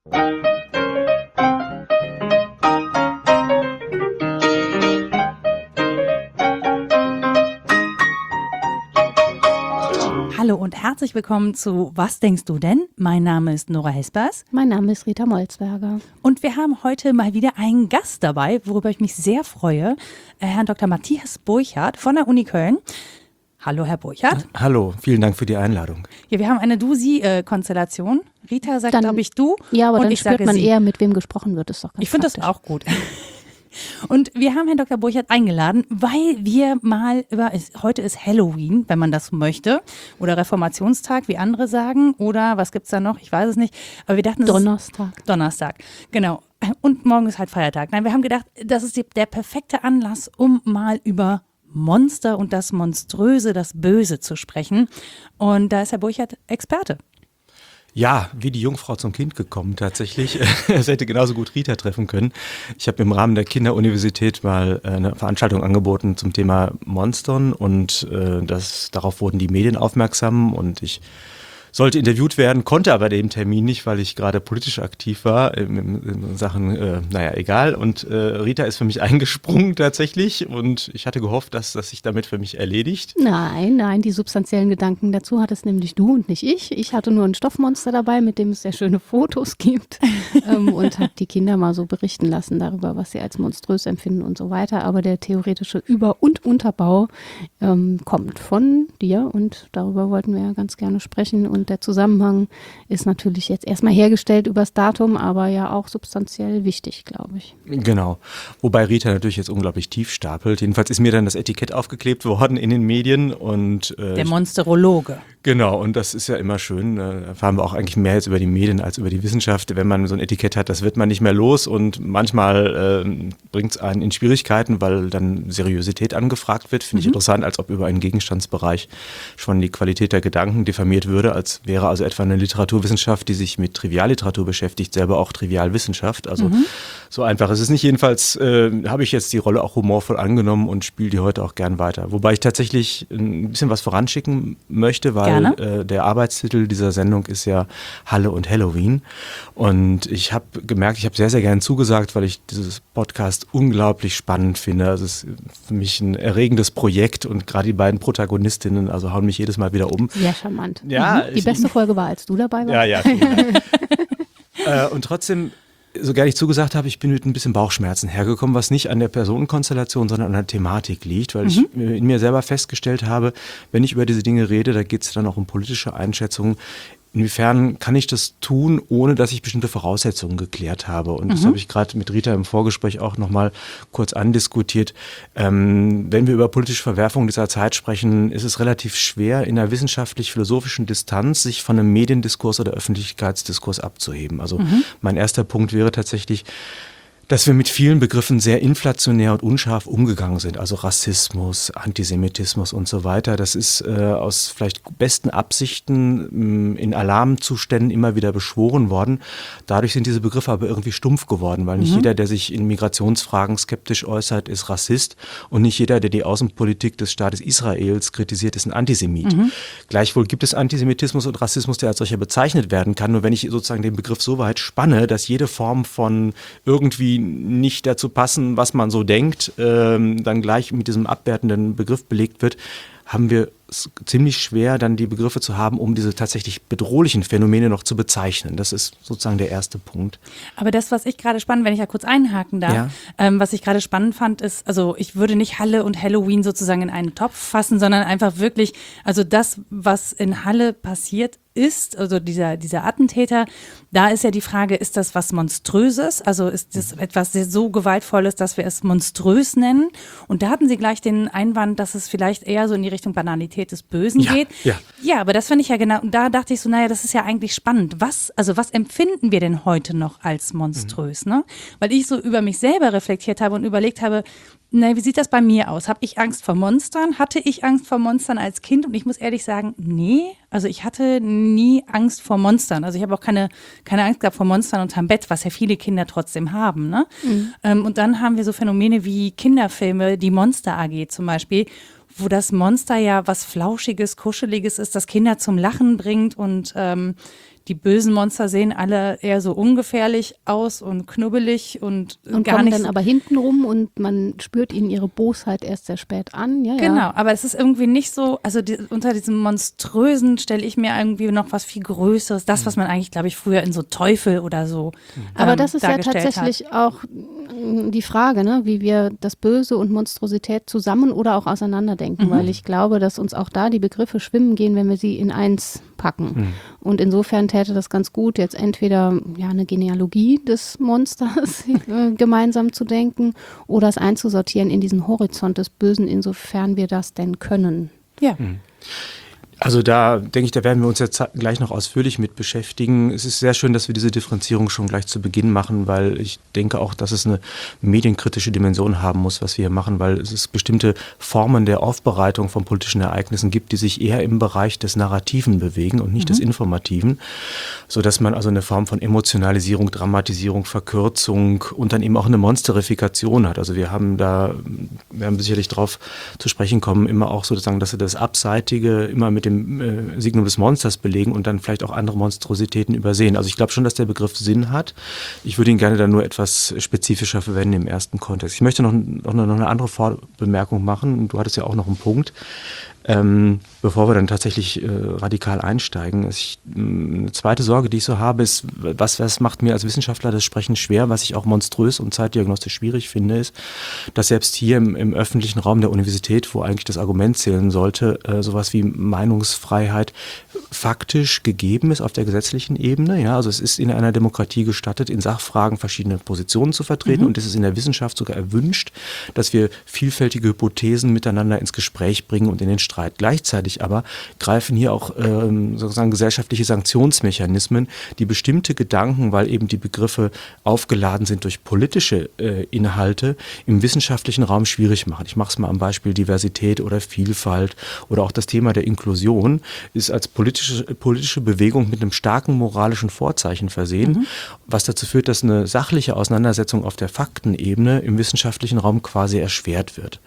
Hallo und herzlich willkommen zu Was denkst du denn? Mein Name ist Nora Hespers. Mein Name ist Rita Molzberger. Und wir haben heute mal wieder einen Gast dabei, worüber ich mich sehr freue. Herrn Dr. Matthias Burchardt von der Uni Köln. Hallo, Herr Burchardt. Hallo, vielen Dank für die Einladung. Ja, wir haben eine Du-Sie-Konstellation. Rita sagt, glaube ich, du. Ja, aber und dann ich spürt sage man Sie. eher, mit wem gesprochen wird. Ist doch ganz Ich finde das praktisch. auch gut. Und wir haben Herrn Dr. Burchardt eingeladen, weil wir mal heute ist Halloween, wenn man das möchte, oder Reformationstag, wie andere sagen, oder was gibt's da noch? Ich weiß es nicht. Aber wir dachten, Donnerstag, genau. Und morgen ist halt Feiertag. Nein, wir haben gedacht, das ist der perfekte Anlass, um mal über Monster und das Monströse, das Böse zu sprechen. Und da ist Herr Burchardt Experte. Ja, wie die Jungfrau zum Kind gekommen tatsächlich. Es hätte genauso gut Rita treffen können. Ich habe im Rahmen der Kinderuniversität mal eine Veranstaltung angeboten zum Thema Monstern und darauf wurden die Medien aufmerksam und ich sollte interviewt werden, konnte aber dem Termin nicht, weil ich gerade politisch aktiv war in Sachen, egal. Und Rita ist für mich eingesprungen tatsächlich und ich hatte gehofft, dass das sich damit für mich erledigt. Nein, die substanziellen Gedanken dazu hattest nämlich du und nicht ich. Ich hatte nur ein Stoffmonster dabei, mit dem es sehr schöne Fotos gibt und habe die Kinder mal so berichten lassen darüber, was sie als monströs empfinden und so weiter. Aber der theoretische Über- und Unterbau kommt von dir und darüber wollten wir ja ganz gerne sprechen. Und der Zusammenhang ist natürlich jetzt erstmal hergestellt übers Datum, aber ja auch substanziell wichtig, glaube ich. Genau. Wobei Rita natürlich jetzt unglaublich tief stapelt. Jedenfalls ist mir dann das Etikett aufgeklebt worden in den Medien. Und der Monsterologe. Genau, und das ist ja immer schön. Da erfahren wir auch eigentlich mehr jetzt über die Medien als über die Wissenschaft. Wenn man so ein Etikett hat, das wird man nicht mehr los und manchmal bringt es einen in Schwierigkeiten, weil dann Seriosität angefragt wird. Finde ich interessant, als ob über einen Gegenstandsbereich schon die Qualität der Gedanken diffamiert würde, als wäre also etwa eine Literaturwissenschaft, die sich mit Trivialliteratur beschäftigt, selber auch Trivialwissenschaft. Also so einfach ist es nicht. Jedenfalls habe ich jetzt die Rolle auch humorvoll angenommen und spiele die heute auch gern weiter. Wobei ich tatsächlich ein bisschen was voranschicken möchte, weil der Arbeitstitel dieser Sendung ist ja Halle und Halloween. Und ich habe gemerkt, ich habe sehr, sehr gern zugesagt, weil ich dieses Podcast unglaublich spannend finde. Also es ist für mich ein erregendes Projekt und gerade die beiden Protagonistinnen, also hauen mich jedes Mal wieder um. Sehr charmant. Ja, Die beste Folge war, als du dabei warst. Ja, vielen Dank. Und trotzdem, so gerne ich zugesagt habe, ich bin mit ein bisschen Bauchschmerzen hergekommen, was nicht an der Personenkonstellation, sondern an der Thematik liegt, weil ich in mir selber festgestellt habe, wenn ich über diese Dinge rede, da geht es dann auch um politische Einschätzungen. Inwiefern kann ich das tun, ohne dass ich bestimmte Voraussetzungen geklärt habe? Und das habe ich gerade mit Rita im Vorgespräch auch nochmal kurz andiskutiert. Wenn wir über politische Verwerfungen dieser Zeit sprechen, ist es relativ schwer, in einer wissenschaftlich-philosophischen Distanz sich von einem Mediendiskurs oder Öffentlichkeitsdiskurs abzuheben. Also mein erster Punkt wäre tatsächlich, dass wir mit vielen Begriffen sehr inflationär und unscharf umgegangen sind. Also Rassismus, Antisemitismus und so weiter. Das ist aus vielleicht besten Absichten in Alarmzuständen immer wieder beschworen worden. Dadurch sind diese Begriffe aber irgendwie stumpf geworden, weil nicht jeder, der sich in Migrationsfragen skeptisch äußert, ist Rassist und nicht jeder, der die Außenpolitik des Staates Israels kritisiert, ist ein Antisemit. Gleichwohl gibt es Antisemitismus und Rassismus, der als solcher bezeichnet werden kann. Nur wenn ich sozusagen den Begriff so weit spanne, dass jede Form von irgendwie nicht dazu passen, was man so denkt, dann gleich mit diesem abwertenden Begriff belegt wird, haben wir es ziemlich schwer, dann die Begriffe zu haben, um diese tatsächlich bedrohlichen Phänomene noch zu bezeichnen. Das ist sozusagen der erste Punkt. Aber das, was ich gerade spannend, wenn ich ja kurz einhaken darf, was ich gerade spannend fand, ist, also ich würde nicht Halle und Halloween sozusagen in einen Topf fassen, sondern einfach wirklich, also das, was in Halle passiert ist, also dieser Attentäter, da ist ja die Frage, ist das was Monströses? Also ist das etwas so Gewaltvolles, dass wir es monströs nennen? Und da hatten Sie gleich den Einwand, dass es vielleicht eher so in die Richtung Banalität des Bösen geht. Ja, aber das finde ich ja genau, und da dachte ich so, naja, das ist ja eigentlich spannend. Was empfinden wir denn heute noch als monströs? Ne? Weil ich so über mich selber reflektiert habe und überlegt habe, na, wie sieht das bei mir aus? Habe ich Angst vor Monstern? Hatte ich Angst vor Monstern als Kind? Und ich muss ehrlich sagen, nee, also ich hatte nie Angst vor Monstern. Also ich habe auch keine Angst gehabt vor Monstern unterm Bett, was ja viele Kinder trotzdem haben. Ne? Und dann haben wir so Phänomene wie Kinderfilme, die Monster AG zum Beispiel, wo das Monster ja was Flauschiges, Kuscheliges ist, das Kinder zum Lachen bringt und die bösen Monster sehen alle eher so ungefährlich aus und knubbelig und gar kommen nicht. dann aber hinten rum und man spürt ihnen ihre Bosheit erst sehr spät an. Ja, genau, aber es ist irgendwie nicht so, also unter diesem Monströsen stelle ich mir irgendwie noch was viel Größeres, das, was man eigentlich, glaube ich, früher in so Teufel oder so aber das ist ja tatsächlich hat. auch die Frage, ne, wie wir das Böse und Monstrosität zusammen oder auch auseinanderdenken, weil ich glaube, dass uns auch da die Begriffe schwimmen gehen, wenn wir sie in eins packen. Und insofern täte das ganz gut, jetzt entweder eine Genealogie des Monsters gemeinsam zu denken oder es einzusortieren in diesen Horizont des Bösen, insofern wir das denn können. Ja. Also da denke ich, da werden wir uns jetzt gleich noch ausführlich mit beschäftigen. Es ist sehr schön, dass wir diese Differenzierung schon gleich zu Beginn machen, weil ich denke auch, dass es eine medienkritische Dimension haben muss, was wir hier machen, weil es bestimmte Formen der Aufbereitung von politischen Ereignissen gibt, die sich eher im Bereich des Narrativen bewegen und nicht des Informativen, sodass man also eine Form von Emotionalisierung, Dramatisierung, Verkürzung und dann eben auch eine Monsterifikation hat. Also wir haben sicherlich drauf zu sprechen kommen, immer auch sozusagen, dass wir das Abseitige immer mit dem Signum des Monsters belegen und dann vielleicht auch andere Monstrositäten übersehen. Also ich glaube schon, dass der Begriff Sinn hat. Ich würde ihn gerne dann nur etwas spezifischer verwenden im ersten Kontext. Ich möchte noch eine andere Vorbemerkung machen. Du hattest ja auch noch einen Punkt. Bevor wir dann tatsächlich radikal einsteigen. Eine zweite Sorge, die ich so habe, ist, was macht mir als Wissenschaftler das Sprechen schwer, was ich auch monströs und zeitdiagnostisch schwierig finde, ist, dass selbst hier im öffentlichen Raum der Universität, wo eigentlich das Argument zählen sollte, sowas wie Meinungsfreiheit faktisch gegeben ist auf der gesetzlichen Ebene. Ja, also es ist in einer Demokratie gestattet, in Sachfragen verschiedene Positionen zu vertreten und es ist in der Wissenschaft sogar erwünscht, dass wir vielfältige Hypothesen miteinander ins Gespräch bringen und in den Streit. Gleichzeitig aber greifen hier auch sozusagen gesellschaftliche Sanktionsmechanismen, die bestimmte Gedanken, weil eben die Begriffe aufgeladen sind durch politische Inhalte, im wissenschaftlichen Raum schwierig machen. Ich mache es mal am Beispiel Diversität oder Vielfalt oder auch das Thema der Inklusion ist als politische Bewegung mit einem starken moralischen Vorzeichen versehen, was dazu führt, dass eine sachliche Auseinandersetzung auf der Faktenebene im wissenschaftlichen Raum quasi erschwert wird.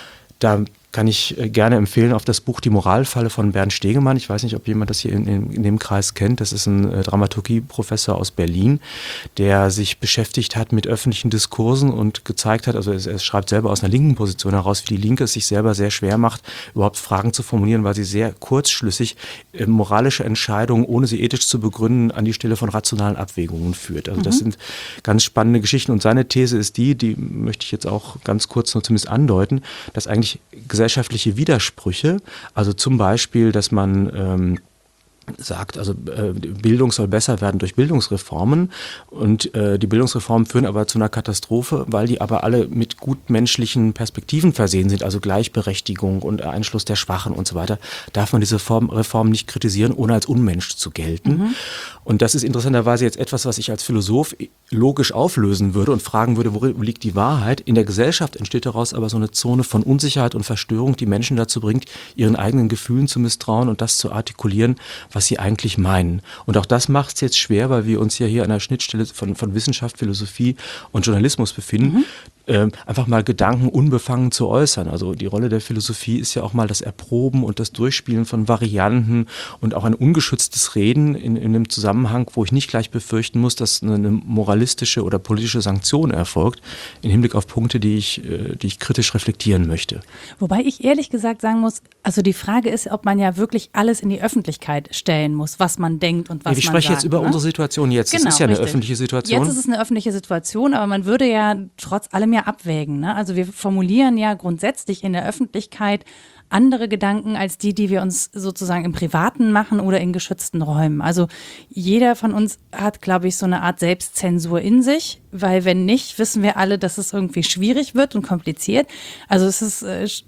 Da kann ich gerne empfehlen auf das Buch Die Moralfalle von Bernd Stegemann. Ich weiß nicht, ob jemand das hier in dem Kreis kennt. Das ist ein Dramaturgieprofessor aus Berlin, der sich beschäftigt hat mit öffentlichen Diskursen und gezeigt hat, also er schreibt selber aus einer linken Position heraus, wie die Linke es sich selber sehr schwer macht, überhaupt Fragen zu formulieren, weil sie sehr kurzschlüssig moralische Entscheidungen, ohne sie ethisch zu begründen, an die Stelle von rationalen Abwägungen führt. Also das sind ganz spannende Geschichten und seine These ist die möchte ich jetzt auch ganz kurz nur zumindest andeuten, dass eigentlich gesellschaftliche Widersprüche, also zum Beispiel, dass man sagt, also Bildung soll besser werden durch Bildungsreformen und die Bildungsreformen führen aber zu einer Katastrophe, weil die aber alle mit gutmenschlichen Perspektiven versehen sind, also Gleichberechtigung und Einschluss der Schwachen und so weiter, darf man diese Reform nicht kritisieren, ohne als Unmensch zu gelten. Und das ist interessanterweise jetzt etwas, was ich als Philosoph logisch auflösen würde und fragen würde, wo liegt die Wahrheit? In der Gesellschaft entsteht daraus aber so eine Zone von Unsicherheit und Verstörung, die Menschen dazu bringt, ihren eigenen Gefühlen zu misstrauen und das zu artikulieren, was sie eigentlich meinen. Und auch das macht es jetzt schwer, weil wir uns ja hier an der Schnittstelle von Wissenschaft, Philosophie und Journalismus befinden. Einfach mal Gedanken unbefangen zu äußern. Also die Rolle der Philosophie ist ja auch mal das Erproben und das Durchspielen von Varianten und auch ein ungeschütztes Reden in einem Zusammenhang, wo ich nicht gleich befürchten muss, dass eine moralistische oder politische Sanktion erfolgt, im Hinblick auf Punkte, die ich kritisch reflektieren möchte. Wobei ich ehrlich gesagt sagen muss, also die Frage ist, ob man ja wirklich alles in die Öffentlichkeit stellen muss, was man denkt und was man sagt. Ich spreche jetzt über unsere Situation jetzt. Genau, es ist ja richtig. Eine öffentliche Situation. Jetzt ist es eine öffentliche Situation, aber man würde ja trotz allem ja abwägen. Ne? Also wir formulieren ja grundsätzlich in der Öffentlichkeit andere Gedanken als die wir uns sozusagen im Privaten machen oder in geschützten Räumen. Also jeder von uns hat, glaube ich, so eine Art Selbstzensur in sich, weil wenn nicht, wissen wir alle, dass es irgendwie schwierig wird und kompliziert. Also es ist, es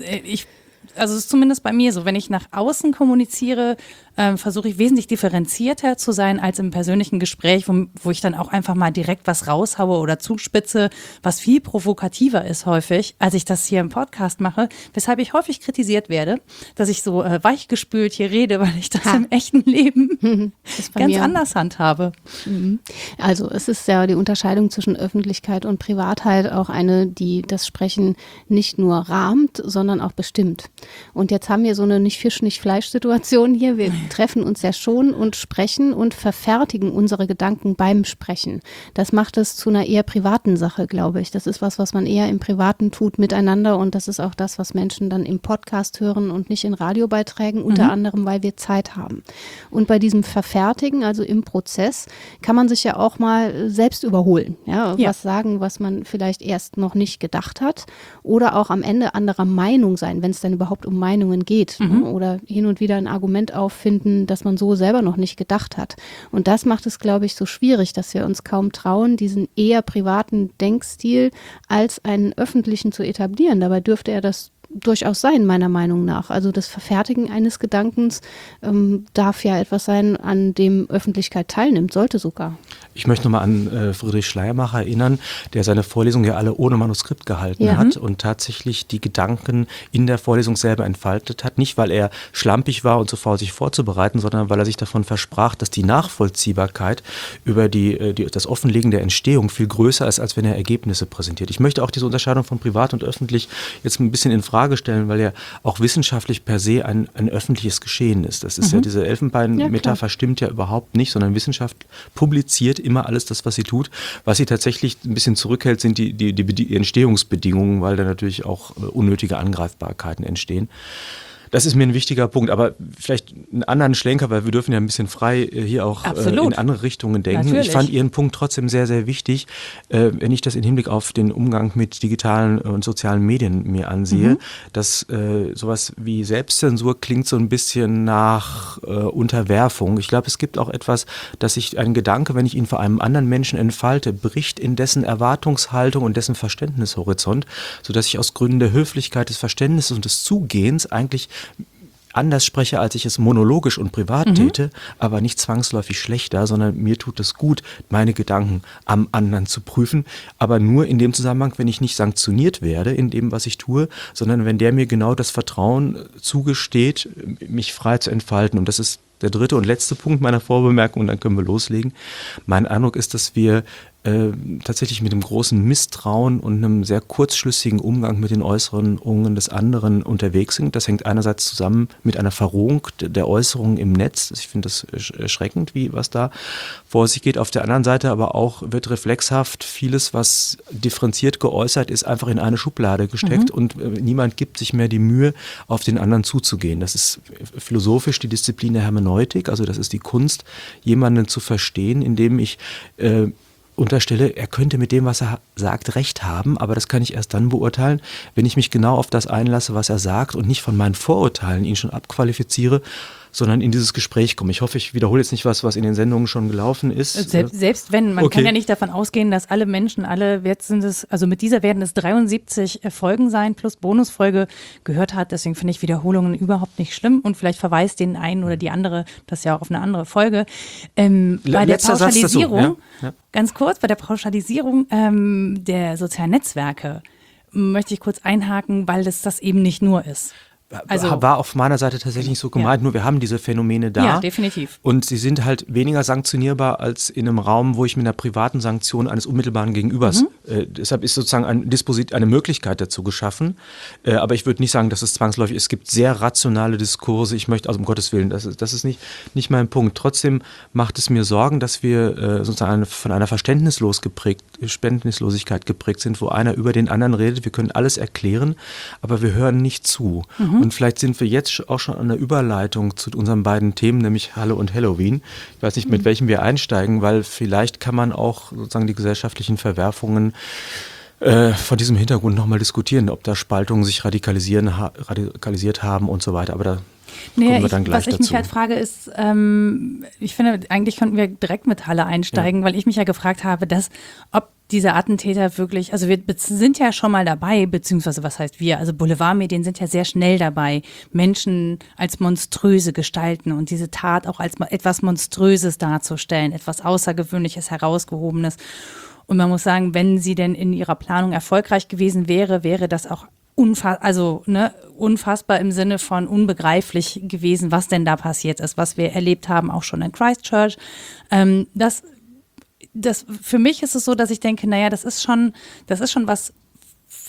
ist zumindest bei mir so, wenn ich nach außen kommuniziere, versuche ich wesentlich differenzierter zu sein als im persönlichen Gespräch, wo ich dann auch einfach mal direkt was raushaue oder zuspitze, was viel provokativer ist häufig, als ich das hier im Podcast mache, weshalb ich häufig kritisiert werde, dass ich so weichgespült hier rede, weil ich das im echten Leben ganz anders handhabe. Also es ist ja die Unterscheidung zwischen Öffentlichkeit und Privatheit auch eine, die das Sprechen nicht nur rahmt, sondern auch bestimmt. Und jetzt haben wir so eine Nicht-Fisch-, Nicht-Fleisch-Situation hier. Wir treffen uns ja schon und sprechen und verfertigen unsere Gedanken beim Sprechen. Das macht es zu einer eher privaten Sache, glaube ich. Das ist was man eher im Privaten tut miteinander und das ist auch das, was Menschen dann im Podcast hören und nicht in Radiobeiträgen, unter anderem, weil wir Zeit haben. Und bei diesem Verfertigen, also im Prozess, kann man sich ja auch mal selbst überholen. Ja, was sagen, was man vielleicht erst noch nicht gedacht hat oder auch am Ende anderer Meinung sein, wenn es dann überhaupt um Meinungen geht. Oder hin und wieder ein Argument auffinden, das man so selber noch nicht gedacht hat. Und das macht es, glaube ich, so schwierig, dass wir uns kaum trauen, diesen eher privaten Denkstil als einen öffentlichen zu etablieren. Dabei dürfte er das durchaus sein, meiner Meinung nach. Also das Verfertigen eines Gedankens darf ja etwas sein, an dem Öffentlichkeit teilnimmt, sollte sogar. Ich möchte nochmal an Friedrich Schleiermacher erinnern, der seine Vorlesungen ja alle ohne Manuskript gehalten hat und tatsächlich die Gedanken in der Vorlesung selber entfaltet hat. Nicht, weil er schlampig war und zu faul, sich vorzubereiten, sondern weil er sich davon versprach, dass die Nachvollziehbarkeit über das Offenlegen der Entstehung viel größer ist, als wenn er Ergebnisse präsentiert. Ich möchte auch diese Unterscheidung von privat und öffentlich jetzt ein bisschen in Frage stellen, weil ja auch wissenschaftlich per se ein öffentliches Geschehen ist. Das ist ja diese Elfenbein-Metapher stimmt ja überhaupt nicht, sondern Wissenschaft publiziert immer alles das, was sie tut. Was sie tatsächlich ein bisschen zurückhält, sind die Entstehungsbedingungen, weil da natürlich auch unnötige Angreifbarkeiten entstehen. Das ist mir ein wichtiger Punkt, aber vielleicht einen anderen Schlenker, weil wir dürfen ja ein bisschen frei hier auch in andere Richtungen denken. Natürlich. Ich fand Ihren Punkt trotzdem sehr, sehr wichtig, wenn ich das im Hinblick auf den Umgang mit digitalen und sozialen Medien mir ansehe, dass sowas wie Selbstzensur klingt so ein bisschen nach Unterwerfung. Ich glaube, es gibt auch etwas, dass sich ein Gedanke, wenn ich ihn vor einem anderen Menschen entfalte, bricht in dessen Erwartungshaltung und dessen Verständnishorizont, sodass ich aus Gründen der Höflichkeit, des Verständnisses und des Zugehens eigentlich anders spreche, als ich es monologisch und privat täte, aber nicht zwangsläufig schlechter, sondern mir tut es gut, meine Gedanken am anderen zu prüfen, aber nur in dem Zusammenhang, wenn ich nicht sanktioniert werde in dem, was ich tue, sondern wenn der mir genau das Vertrauen zugesteht, mich frei zu entfalten. Und das ist der dritte und letzte Punkt meiner Vorbemerkung, und dann können wir loslegen. Mein Eindruck ist, dass wir tatsächlich mit einem großen Misstrauen und einem sehr kurzschlüssigen Umgang mit den Äußerungen des anderen unterwegs sind. Das hängt einerseits zusammen mit einer Verrohung der Äußerungen im Netz. Ich finde das erschreckend, was da vor sich geht. Auf der anderen Seite aber auch wird reflexhaft vieles, was differenziert geäußert ist, einfach in eine Schublade gesteckt und niemand gibt sich mehr die Mühe, auf den anderen zuzugehen. Das ist philosophisch die Disziplin der Hermeneutik, also das ist die Kunst, jemanden zu verstehen, indem ich unterstelle, er könnte mit dem, was er sagt, recht haben, aber das kann ich erst dann beurteilen, wenn ich mich genau auf das einlasse, was er sagt und nicht von meinen Vorurteilen ihn schon abqualifiziere, sondern in dieses Gespräch komme. Ich hoffe, ich wiederhole jetzt nicht was in den Sendungen schon gelaufen ist. Selbst wenn, man kann ja nicht davon ausgehen, dass alle Menschen, jetzt sind es, also mit dieser werden es 73 Folgen sein, plus Bonusfolge gehört hat. Deswegen finde ich Wiederholungen überhaupt nicht schlimm und vielleicht verweist den einen oder die andere, das ja auch auf eine andere Folge. Bei der Pauschalisierung, ganz kurz, bei der Pauschalisierung der sozialen Netzwerke möchte ich kurz einhaken, weil das eben nicht nur ist. Also, war auf meiner Seite tatsächlich nicht so gemeint, nur wir haben diese Phänomene da. Ja, definitiv. Und sie sind halt weniger sanktionierbar als in einem Raum, wo ich mit einer privaten Sanktion eines unmittelbaren Gegenübers, deshalb ist sozusagen eine Möglichkeit dazu geschaffen. Aber ich würde nicht sagen, dass es zwangsläufig ist. Es gibt sehr rationale Diskurse. Ich möchte, also um Gottes Willen, das ist nicht mein Punkt. Trotzdem macht es mir Sorgen, dass wir sozusagen von einer Verständnislosigkeit geprägt sind, wo einer über den anderen redet. Wir können alles erklären, aber wir hören nicht zu. Und vielleicht sind wir jetzt auch schon an der Überleitung zu unseren beiden Themen, nämlich Halle und Halloween. Ich weiß nicht, mit welchem wir einsteigen, weil vielleicht kann man auch sozusagen die gesellschaftlichen Verwerfungen von diesem Hintergrund nochmal diskutieren, ob da Spaltungen sich radikalisiert haben und so weiter. Aber da kommen wir dann gleich dazu. Was ich mich halt frage ist, ich finde, eigentlich könnten wir direkt mit Halle einsteigen, weil ich mich ja gefragt habe, ob diese Attentäter wirklich, also wir sind ja schon mal dabei, beziehungsweise was heißt wir, also Boulevardmedien sind ja sehr schnell dabei, Menschen als monströse Gestalten und diese Tat auch als etwas Monströses darzustellen, etwas Außergewöhnliches, Herausgehobenes. Und man muss sagen, wenn sie denn in ihrer Planung erfolgreich gewesen wäre das auch unfassbar im Sinne von unbegreiflich gewesen, was denn da passiert ist, was wir erlebt haben, auch schon in Christchurch. Für mich ist es so, dass ich denke, naja, das ist schon was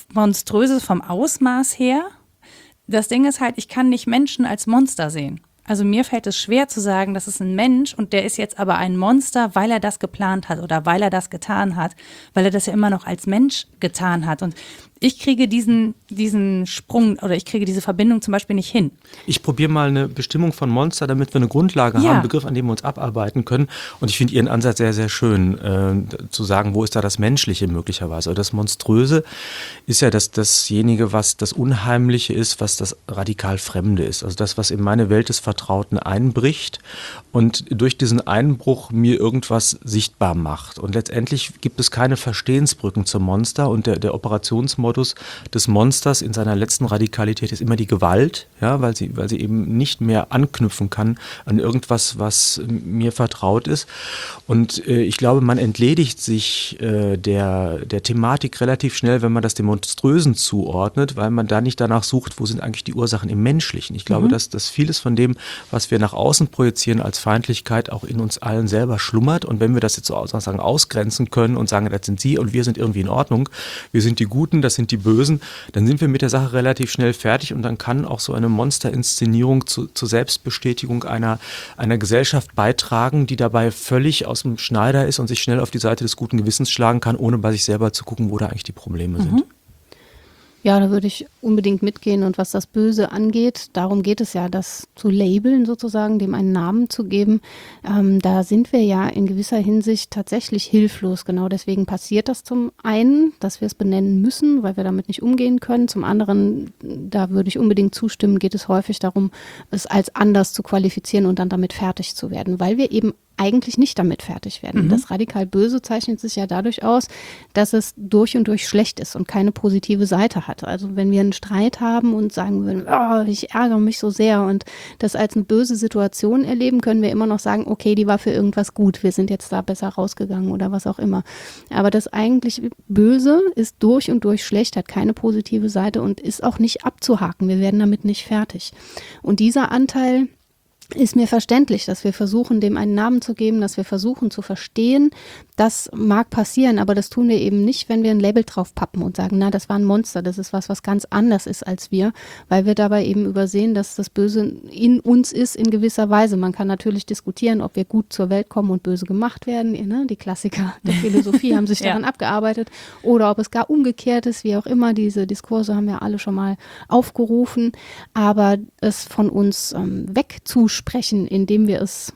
Monströses vom Ausmaß her. Das Ding ist halt, ich kann nicht Menschen als Monster sehen. Also mir fällt es schwer zu sagen, das ist ein Mensch und der ist jetzt aber ein Monster, weil er das geplant hat oder weil er das getan hat, weil er das ja immer noch als Mensch getan hat. Und ich kriege diesen Sprung oder ich kriege diese Verbindung zum Beispiel nicht hin. Ich probiere mal eine Bestimmung von Monster, damit wir eine Grundlage haben, einen Begriff, an dem wir uns abarbeiten können. Und ich finde Ihren Ansatz sehr, sehr schön, zu sagen, wo ist da das Menschliche möglicherweise. Oder das Monströse ist ja dasjenige, was das Unheimliche ist, was das radikal Fremde ist. Also das, was in meine Welt des Vertrauten einbricht und durch diesen Einbruch mir irgendwas sichtbar macht. Und letztendlich gibt es keine Verstehensbrücken zum Monster und der Operationsmodus des Monsters in seiner letzten Radikalität ist immer die Gewalt, ja, weil sie eben nicht mehr anknüpfen kann an irgendwas, was mir vertraut ist. Und ich glaube, man entledigt sich der Thematik relativ schnell, wenn man das dem Monströsen zuordnet, weil man da nicht danach sucht, wo sind eigentlich die Ursachen im Menschlichen. Ich glaube, dass vieles von dem, was wir nach außen projizieren als Feindlichkeit, auch in uns allen selber schlummert. Und wenn wir das jetzt sozusagen ausgrenzen können und sagen, das sind Sie und wir sind irgendwie in Ordnung, wir sind die Guten, das sind die Bösen, dann sind wir mit der Sache relativ schnell fertig und dann kann auch so eine Monsterinszenierung zur Selbstbestätigung einer Gesellschaft beitragen, die dabei völlig aus dem Schneider ist und sich schnell auf die Seite des guten Gewissens schlagen kann, ohne bei sich selber zu gucken, wo da eigentlich die Probleme sind. Ja, da würde ich unbedingt mitgehen. Und was das Böse angeht, darum geht es ja, das zu labeln sozusagen, dem einen Namen zu geben. Da sind wir ja in gewisser Hinsicht tatsächlich hilflos. Genau deswegen passiert das zum einen, dass wir es benennen müssen, weil wir damit nicht umgehen können. Zum anderen, da würde ich unbedingt zustimmen, geht es häufig darum, es als anders zu qualifizieren und dann damit fertig zu werden, weil wir eben eigentlich nicht damit fertig werden. Das radikal Böse zeichnet sich ja dadurch aus, dass es durch und durch schlecht ist und keine positive Seite hat. Also wenn wir einen Streit haben und sagen würden, oh, ich ärgere mich so sehr und das als eine böse Situation erleben, können wir immer noch sagen, okay, die war für irgendwas gut, wir sind jetzt da besser rausgegangen oder was auch immer. Aber das eigentlich Böse ist durch und durch schlecht, hat keine positive Seite und ist auch nicht abzuhaken. Wir werden damit nicht fertig. Und dieser Anteil ist mir verständlich, dass wir versuchen, dem einen Namen zu geben, dass wir versuchen zu verstehen. Das mag passieren, aber das tun wir eben nicht, wenn wir ein Label drauf pappen und sagen, na, das war ein Monster, das ist was ganz anders ist als wir, weil wir dabei eben übersehen, dass das Böse in uns ist in gewisser Weise. Man kann natürlich diskutieren, ob wir gut zur Welt kommen und böse gemacht werden. Ne? Die Klassiker der Philosophie haben sich daran abgearbeitet. Oder ob es gar umgekehrt ist, wie auch immer. Diese Diskurse haben wir alle schon mal aufgerufen. Aber es von uns wegzusprechen, indem wir es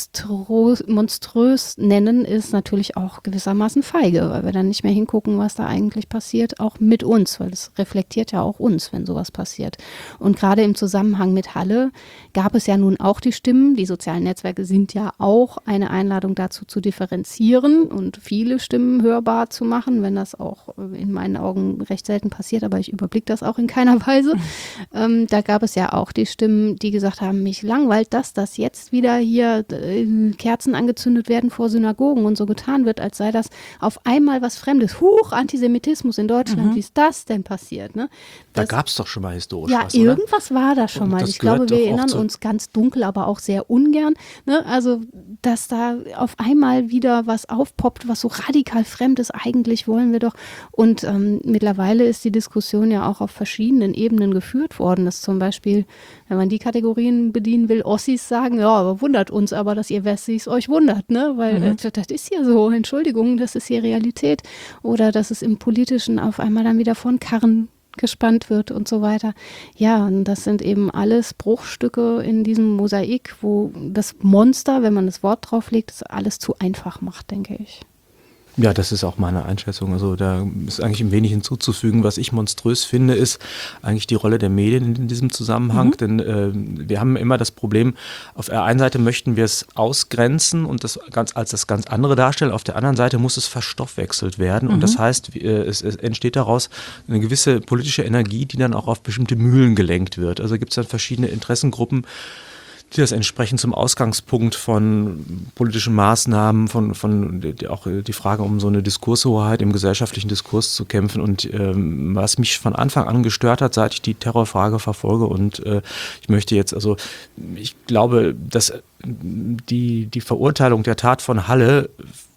monströs nennen, ist natürlich auch gewissermaßen feige, weil wir dann nicht mehr hingucken, was da eigentlich passiert, auch mit uns, weil es reflektiert ja auch uns, wenn sowas passiert. Und gerade im Zusammenhang mit Halle gab es ja nun auch die Stimmen, die sozialen Netzwerke sind ja auch eine Einladung dazu zu differenzieren und viele Stimmen hörbar zu machen, wenn das auch in meinen Augen recht selten passiert, aber ich überblicke das auch in keiner Weise. Da gab es ja auch die Stimmen, die gesagt haben, mich langweilt das, dass jetzt wieder hier Kerzen angezündet werden vor Synagogen und so getan wird, als sei das auf einmal was Fremdes. Huch, Antisemitismus in Deutschland, wie ist das denn passiert? Ne? Da gab es doch schon mal historisch was, oder? Ja, irgendwas war da schon mal. Ich glaube, wir erinnern uns ganz dunkel, aber auch sehr ungern. Ne? Also, dass da auf einmal wieder was aufpoppt, was so radikal fremd ist, eigentlich wollen wir doch. Und mittlerweile ist die Diskussion ja auch auf verschiedenen Ebenen geführt worden, dass zum Beispiel, wenn man die Kategorien bedienen will, Ossis sagen, ja, aber wundert uns aber, dass ihr Wessis euch wundert, ne? Weil das ist ja so, Entschuldigung, das ist hier Realität. Oder dass es im Politischen auf einmal dann wieder von Karren gespannt wird und so weiter. Ja, und das sind eben alles Bruchstücke in diesem Mosaik, wo das Monster, wenn man das Wort drauflegt, das alles zu einfach macht, denke ich. Ja, das ist auch meine Einschätzung. Also da ist eigentlich ein wenig hinzuzufügen. Was ich monströs finde, ist eigentlich die Rolle der Medien in diesem Zusammenhang. Denn wir haben immer das Problem, auf der einen Seite möchten wir es ausgrenzen und das als das ganz andere darstellen. Auf der anderen Seite muss es verstoffwechselt werden. Und das heißt, es entsteht daraus eine gewisse politische Energie, die dann auch auf bestimmte Mühlen gelenkt wird. Also gibt es dann verschiedene Interessengruppen, die das entsprechend zum Ausgangspunkt von politischen Maßnahmen, von auch die Frage um so eine Diskurshoheit im gesellschaftlichen Diskurs zu kämpfen. Und was mich von Anfang an gestört hat, seit ich die Terrorfrage verfolge und ich möchte jetzt, also ich glaube, dass die Verurteilung der Tat von Halle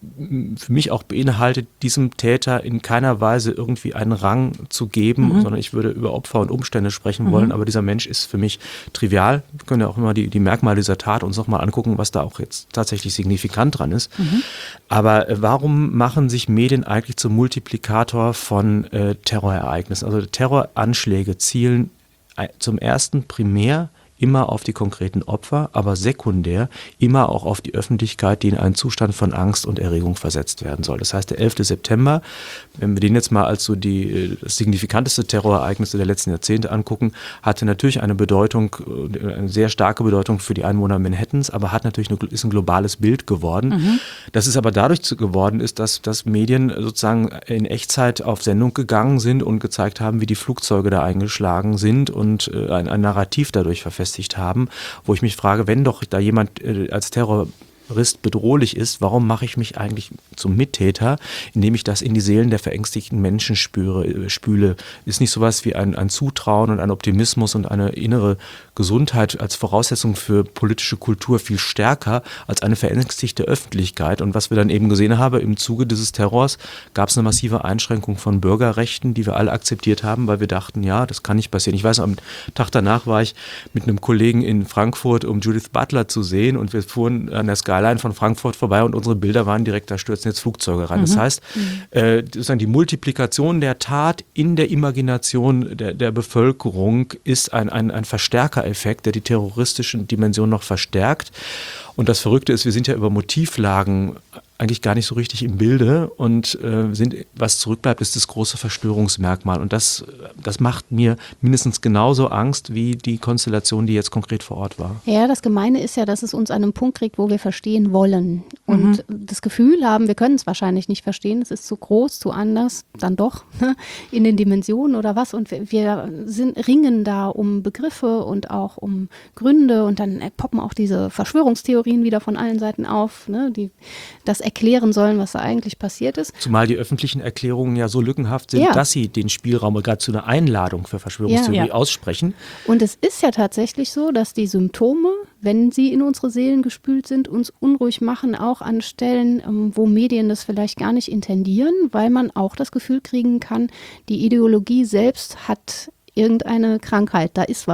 für mich auch beinhaltet, diesem Täter in keiner Weise irgendwie einen Rang zu geben, sondern ich würde über Opfer und Umstände sprechen wollen, aber dieser Mensch ist für mich trivial. Wir können ja auch immer die Merkmale dieser Tat uns nochmal angucken, was da auch jetzt tatsächlich signifikant dran ist. Aber warum machen sich Medien eigentlich zum Multiplikator von Terrorereignissen? Also Terroranschläge zielen zum ersten primär immer auf die konkreten Opfer, aber sekundär immer auch auf die Öffentlichkeit, die in einen Zustand von Angst und Erregung versetzt werden soll. Das heißt, der 11. September, wenn wir den jetzt mal als so das signifikanteste Terrorereignis der letzten Jahrzehnte angucken, hatte natürlich eine Bedeutung, eine sehr starke Bedeutung für die Einwohner Manhattans, aber ist ein globales Bild geworden. Das ist aber dadurch geworden ist, dass Medien sozusagen in Echtzeit auf Sendung gegangen sind und gezeigt haben, wie die Flugzeuge da eingeschlagen sind und ein Narrativ dadurch verfestigt haben, wo ich mich frage, wenn doch da jemand als Terrorist bedrohlich ist, warum mache ich mich eigentlich zum Mittäter, indem ich das in die Seelen der verängstigten Menschen spüle? Ist nicht sowas wie ein Zutrauen und ein Optimismus und eine innere Gesundheit als Voraussetzung für politische Kultur viel stärker als eine verängstigte Öffentlichkeit? Und was wir dann eben gesehen haben, im Zuge dieses Terrors gab es eine massive Einschränkung von Bürgerrechten, die wir alle akzeptiert haben, weil wir dachten, ja, das kann nicht passieren. Ich weiß, am Tag danach war ich mit einem Kollegen in Frankfurt, um Judith Butler zu sehen, und wir fuhren an der Skyline von Frankfurt vorbei und unsere Bilder waren direkt, da stürzen jetzt Flugzeuge rein. Das heißt, sozusagen die Multiplikation der Tat in der Imagination der Bevölkerung ist ein Verstärkereffekt, der die terroristischen Dimensionen noch verstärkt. Und das Verrückte ist, wir sind ja über Motivlagen eigentlich gar nicht so richtig im Bilde und was zurückbleibt, ist das große Verstörungsmerkmal. Und das macht mir mindestens genauso Angst wie die Konstellation, die jetzt konkret vor Ort war. Ja, das Gemeine ist ja, dass es uns an einem Punkt kriegt, wo wir verstehen wollen. Und das Gefühl haben, wir können es wahrscheinlich nicht verstehen, es ist zu groß, zu anders, dann doch, in den Dimensionen oder was. Und wir ringen da um Begriffe und auch um Gründe und dann poppen auch diese Verschwörungstheorien wieder von allen Seiten auf, ne, die das erklären sollen, was da eigentlich passiert ist. Zumal die öffentlichen Erklärungen ja so lückenhaft sind, dass sie den Spielraum gerade zu einer Einladung für Verschwörungstheorie aussprechen. Und es ist ja tatsächlich so, dass die Symptome, wenn sie in unsere Seelen gespült sind, uns unruhig machen, auch an Stellen, wo Medien das vielleicht gar nicht intendieren, weil man auch das Gefühl kriegen kann, die Ideologie selbst hat irgendeine Krankheit, da ist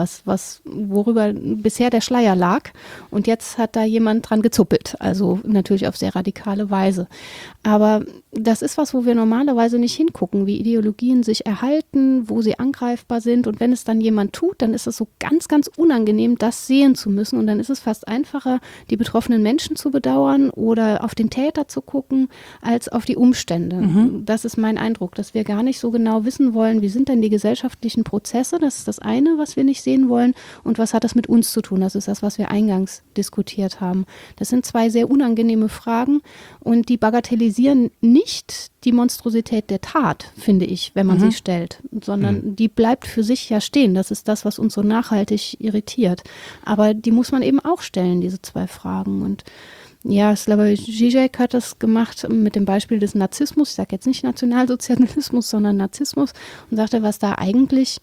worüber bisher der Schleier lag und jetzt hat da jemand dran gezuppelt, also natürlich auf sehr radikale Weise. Aber das ist was, wo wir normalerweise nicht hingucken, wie Ideologien sich erhalten, wo sie angreifbar sind und wenn es dann jemand tut, dann ist es so ganz, ganz unangenehm, das sehen zu müssen und dann ist es fast einfacher, die betroffenen Menschen zu bedauern oder auf den Täter zu gucken, als auf die Umstände. Das ist mein Eindruck, dass wir gar nicht so genau wissen wollen, wie sind denn die gesellschaftlichen Prozesse. Das ist das eine, was wir nicht sehen wollen. Und was hat das mit uns zu tun? Das ist das, was wir eingangs diskutiert haben. Das sind zwei sehr unangenehme Fragen und die bagatellisieren nicht die Monstrosität der Tat, finde ich, wenn man sie stellt, sondern die bleibt für sich ja stehen. Das ist das, was uns so nachhaltig irritiert. Aber die muss man eben auch stellen, diese zwei Fragen. Und ja, Slavoj Žižek hat das gemacht mit dem Beispiel des Narzissmus. Ich sage jetzt nicht Nationalsozialismus, sondern Narzissmus und sagte, was da eigentlich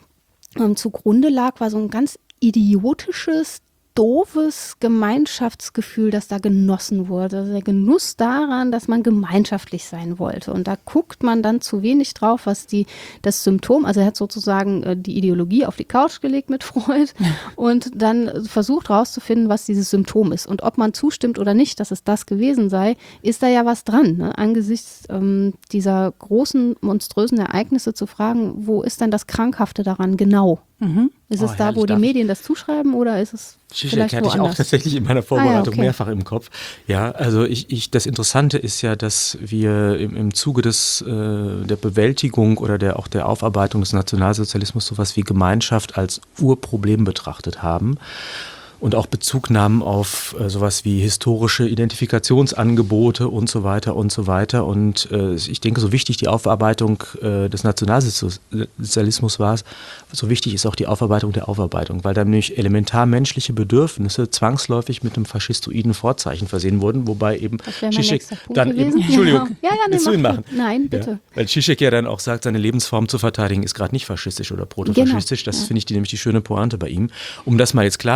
zugrunde lag, war so ein ganz idiotisches, doofes Gemeinschaftsgefühl, das da genossen wurde. Also der Genuss daran, dass man gemeinschaftlich sein wollte. Und da guckt man dann zu wenig drauf, was das Symptom, also er hat sozusagen die Ideologie auf die Couch gelegt mit Freud und dann versucht rauszufinden, was dieses Symptom ist. Und ob man zustimmt oder nicht, dass es das gewesen sei, ist da ja was dran. Ne? Angesichts dieser großen, monströsen Ereignisse zu fragen, wo ist denn das Krankhafte daran genau? Ist es da, wo die Medien das zuschreiben oder ist es vielleicht hatte ich auch tatsächlich in meiner Vorbereitung mehrfach im Kopf. Ja, also das Interessante ist ja, dass wir im Zuge der Bewältigung oder auch der Aufarbeitung des Nationalsozialismus sowas wie Gemeinschaft als Urproblem betrachtet haben. Und auch Bezug nahmen auf sowas wie historische Identifikationsangebote und so weiter und so weiter. Und ich denke, so wichtig die Aufarbeitung des Nationalsozialismus war, so wichtig ist auch die Aufarbeitung der Aufarbeitung, weil dann nämlich elementar menschliche Bedürfnisse zwangsläufig mit einem faschistoiden Vorzeichen versehen wurden, wobei eben Žižek dann eben, Entschuldigung, willst du ihn machen? Nein, bitte. Ja, weil Žižek ja dann auch sagt, seine Lebensform zu verteidigen ist gerade nicht faschistisch oder protofaschistisch. Das finde ich nämlich die schöne Pointe bei ihm. Um das mal jetzt klarzustellen,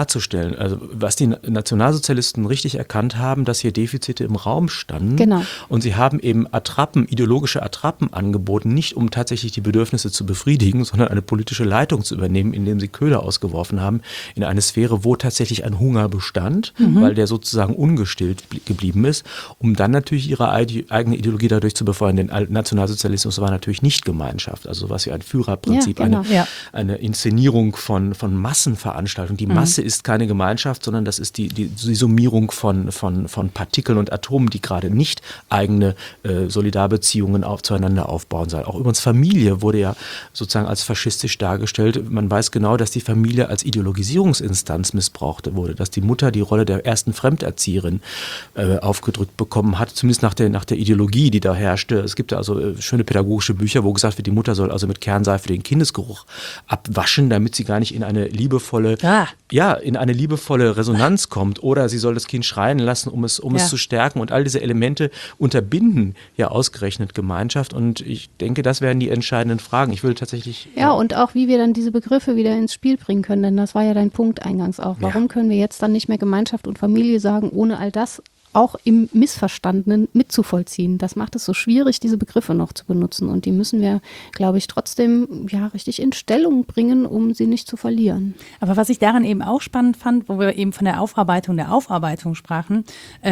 feststellen, also was die Nationalsozialisten richtig erkannt haben, dass hier Defizite im Raum standen. Genau. Und sie haben eben ideologische Attrappen angeboten, nicht um tatsächlich die Bedürfnisse zu befriedigen, sondern eine politische Leitung zu übernehmen, indem sie Köder ausgeworfen haben in eine Sphäre, wo tatsächlich ein Hunger bestand, weil der sozusagen ungestillt geblieben ist, um dann natürlich ihre eigene Ideologie dadurch zu befeuern. Denn Nationalsozialismus war natürlich nicht Gemeinschaft, also sowas wie ein Führerprinzip, eine Inszenierung von Massenveranstaltungen. Die Masse ist keine Gemeinschaft, sondern das ist die Summierung von Partikeln und Atomen, die gerade nicht eigene Solidarbeziehungen zueinander aufbauen sollen. Auch übrigens Familie wurde ja sozusagen als faschistisch dargestellt. Man weiß genau, dass die Familie als Ideologisierungsinstanz missbraucht wurde, dass die Mutter die Rolle der ersten Fremderzieherin aufgedrückt bekommen hat, zumindest nach der Ideologie, die da herrschte. Es gibt ja also schöne pädagogische Bücher, wo gesagt wird, die Mutter soll also mit Kernseife den Kindesgeruch abwaschen, damit sie gar nicht in eine liebevolle Resonanz kommt, oder sie soll das Kind schreien lassen, um es zu stärken, und all diese Elemente unterbinden ja ausgerechnet Gemeinschaft, und ich denke, das wären die entscheidenden Fragen. Ich würde tatsächlich... Ja, und auch, wie wir dann diese Begriffe wieder ins Spiel bringen können, denn das war ja dein Punkt eingangs auch. Warum können wir jetzt dann nicht mehr Gemeinschaft und Familie sagen, ohne all das auch im Missverstandenen mitzuvollziehen? Das macht es so schwierig, diese Begriffe noch zu benutzen, und die müssen wir, glaube ich, trotzdem richtig in Stellung bringen, um sie nicht zu verlieren. Aber was ich daran eben auch spannend fand, wo wir eben von der Aufarbeitung sprachen,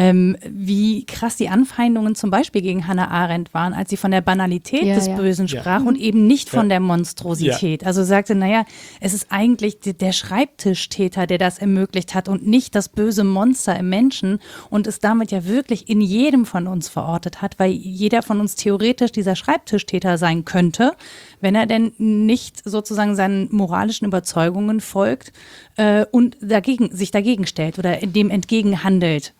wie krass die Anfeindungen zum Beispiel gegen Hannah Arendt waren, als sie von der Banalität des Bösen sprach und eben nicht von der Monstrosität. Also sagte, es ist eigentlich der Schreibtischtäter, der das ermöglicht hat und nicht das böse Monster im Menschen, und es damit ja wirklich in jedem von uns verortet hat, weil jeder von uns theoretisch dieser Schreibtischtäter sein könnte, wenn er denn nicht sozusagen seinen moralischen Überzeugungen folgt und sich dagegen stellt oder dem entgegenhandelt.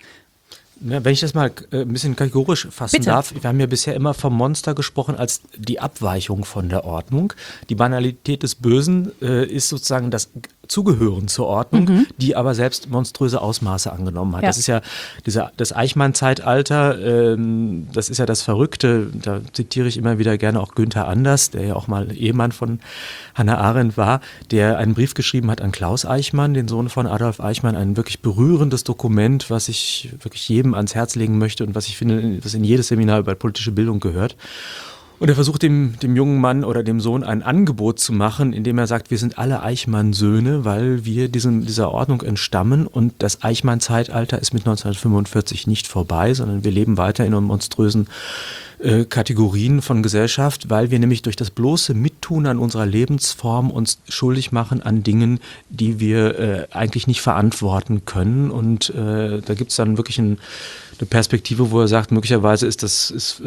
Ja, wenn ich das mal ein bisschen kategorisch fassen darf, wir haben ja bisher immer vom Monster gesprochen als die Abweichung von der Ordnung. Die Banalität des Bösen ist sozusagen das Zugehören zur Ordnung, die aber selbst monströse Ausmaße angenommen hat. Ja. Das ist ja das Eichmann-Zeitalter, das ist ja das Verrückte, da zitiere ich immer wieder gerne auch Günther Anders, der ja auch mal Ehemann von Hannah Arendt war, der einen Brief geschrieben hat an Klaus Eichmann, den Sohn von Adolf Eichmann, ein wirklich berührendes Dokument, was ich wirklich jedem ans Herz legen möchte und was ich finde, was in jedes Seminar über politische Bildung gehört. Und er versucht dem jungen Mann oder dem Sohn ein Angebot zu machen, indem er sagt, wir sind alle Eichmann-Söhne, weil wir dieser Ordnung entstammen, und das Eichmann-Zeitalter ist mit 1945 nicht vorbei, sondern wir leben weiter in einem monströsen Kategorien von Gesellschaft, weil wir nämlich durch das bloße Mittun an unserer Lebensform uns schuldig machen an Dingen, die wir eigentlich nicht verantworten können. Und da gibt es dann wirklich eine Perspektive, wo er sagt, möglicherweise ist das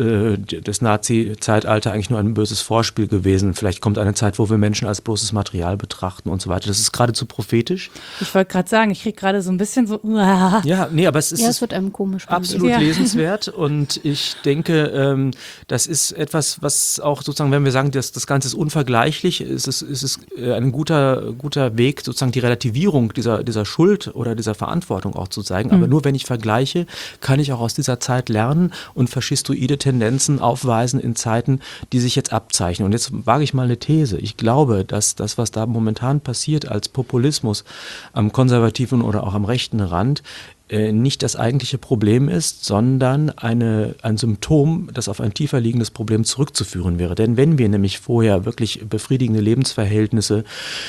Nazi-Zeitalter eigentlich nur ein böses Vorspiel gewesen. Vielleicht kommt eine Zeit, wo wir Menschen als bloßes Material betrachten und so weiter. Das ist geradezu prophetisch. Ich wollte gerade sagen, ich kriege gerade so ein bisschen so... Ja, nee, aber es wird einem komisch. Absolut lesenswert, und ich denke, das ist etwas, was auch sozusagen, wenn wir sagen, das Ganze ist unvergleichlich, ist es ein guter Weg, sozusagen die Relativierung dieser Schuld oder dieser Verantwortung auch zu zeigen. Aber nur wenn ich vergleiche, kann ich auch aus dieser Zeit lernen und faschistoide Tendenzen aufweisen in Zeiten, die sich jetzt abzeichnen. Und jetzt wage ich mal eine These. Ich glaube, dass das, was da momentan passiert als Populismus am konservativen oder auch am rechten Rand, nicht das eigentliche Problem ist, sondern ein Symptom, das auf ein tiefer liegendes Problem zurückzuführen wäre. Denn wenn wir nämlich vorher wirklich befriedigende Lebensverhältnisse,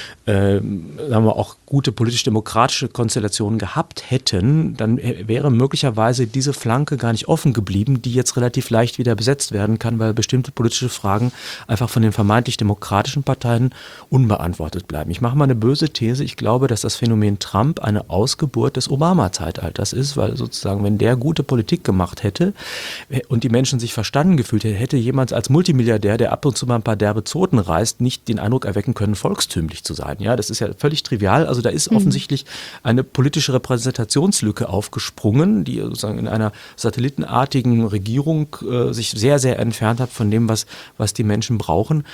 sagen wir auch gute politisch-demokratische Konstellationen gehabt hätten, dann wäre möglicherweise diese Flanke gar nicht offen geblieben, die jetzt relativ leicht wieder besetzt werden kann, weil bestimmte politische Fragen einfach von den vermeintlich demokratischen Parteien unbeantwortet bleiben. Ich mache mal eine böse These. Ich glaube, dass das Phänomen Trump eine Ausgeburt des Obama-Zeitalters ist, weil sozusagen, wenn der gute Politik gemacht hätte und die Menschen sich verstanden gefühlt hätten, hätte jemand als Multimilliardär, der ab und zu mal ein paar derbe Zoten reißt, nicht den Eindruck erwecken können, volkstümlich zu sein. Ja, das ist ja völlig trivial. Also da ist offensichtlich eine politische Repräsentationslücke aufgesprungen, die sozusagen in einer satellitenartigen Regierung sich sehr, sehr entfernt hat von dem, was die Menschen brauchen.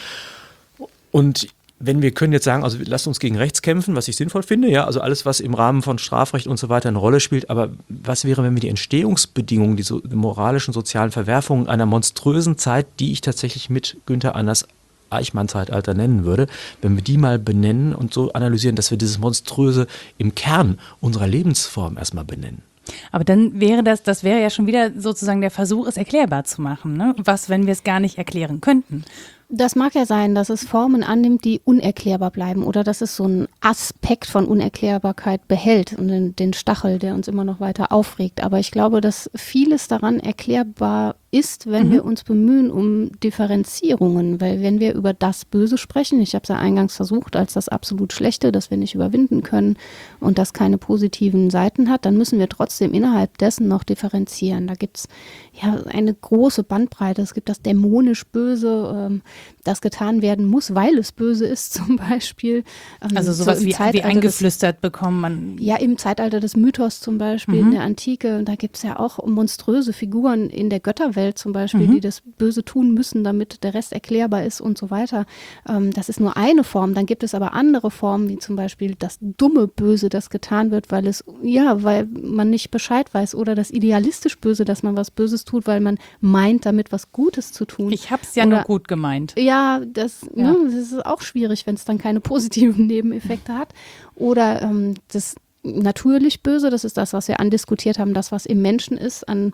Und wenn wir können jetzt sagen, also lasst uns gegen rechts kämpfen, was ich sinnvoll finde, ja, also alles, was im Rahmen von Strafrecht und so weiter eine Rolle spielt, aber was wäre, wenn wir die Entstehungsbedingungen, die moralischen, sozialen Verwerfungen einer monströsen Zeit, die ich tatsächlich mit Günther Anders Eichmann-Zeitalter nennen würde, wenn wir die mal benennen und so analysieren, dass wir dieses Monströse im Kern unserer Lebensform erstmal benennen. Aber dann wäre das wäre ja schon wieder sozusagen der Versuch, es erklärbar zu machen. Ne? Was, wenn wir es gar nicht erklären könnten? Das mag ja sein, dass es Formen annimmt, die unerklärbar bleiben oder dass es so einen Aspekt von Unerklärbarkeit behält und den Stachel, der uns immer noch weiter aufregt. Aber ich glaube, dass vieles daran erklärbar ist, wenn wir uns bemühen um Differenzierungen, weil wenn wir über das Böse sprechen, ich habe es ja eingangs versucht, als das absolut Schlechte, das wir nicht überwinden können und das keine positiven Seiten hat, dann müssen wir trotzdem innerhalb dessen noch differenzieren. Da gibt es ja eine große Bandbreite. Es gibt das dämonisch Böse, das getan werden muss, weil es böse ist zum Beispiel. Also sowas wie eingeflüstert bekommen. Ja, im Zeitalter des Mythos zum Beispiel, in der Antike, da gibt es ja auch monströse Figuren in der Götterwelt zum Beispiel, die das Böse tun müssen, damit der Rest erklärbar ist und so weiter. Das ist nur eine Form. Dann gibt es aber andere Formen, wie zum Beispiel das dumme Böse, das getan wird, weil man nicht Bescheid weiß, oder das idealistisch Böse, dass man was Böses tut, weil man meint, damit was Gutes zu tun. Ich habe es ja nur gut gemeint. Ja, das ist auch schwierig, wenn es dann keine positiven Nebeneffekte hat. Oder das natürlich Böse, das ist das, was wir andiskutiert haben, das, was im Menschen ist, an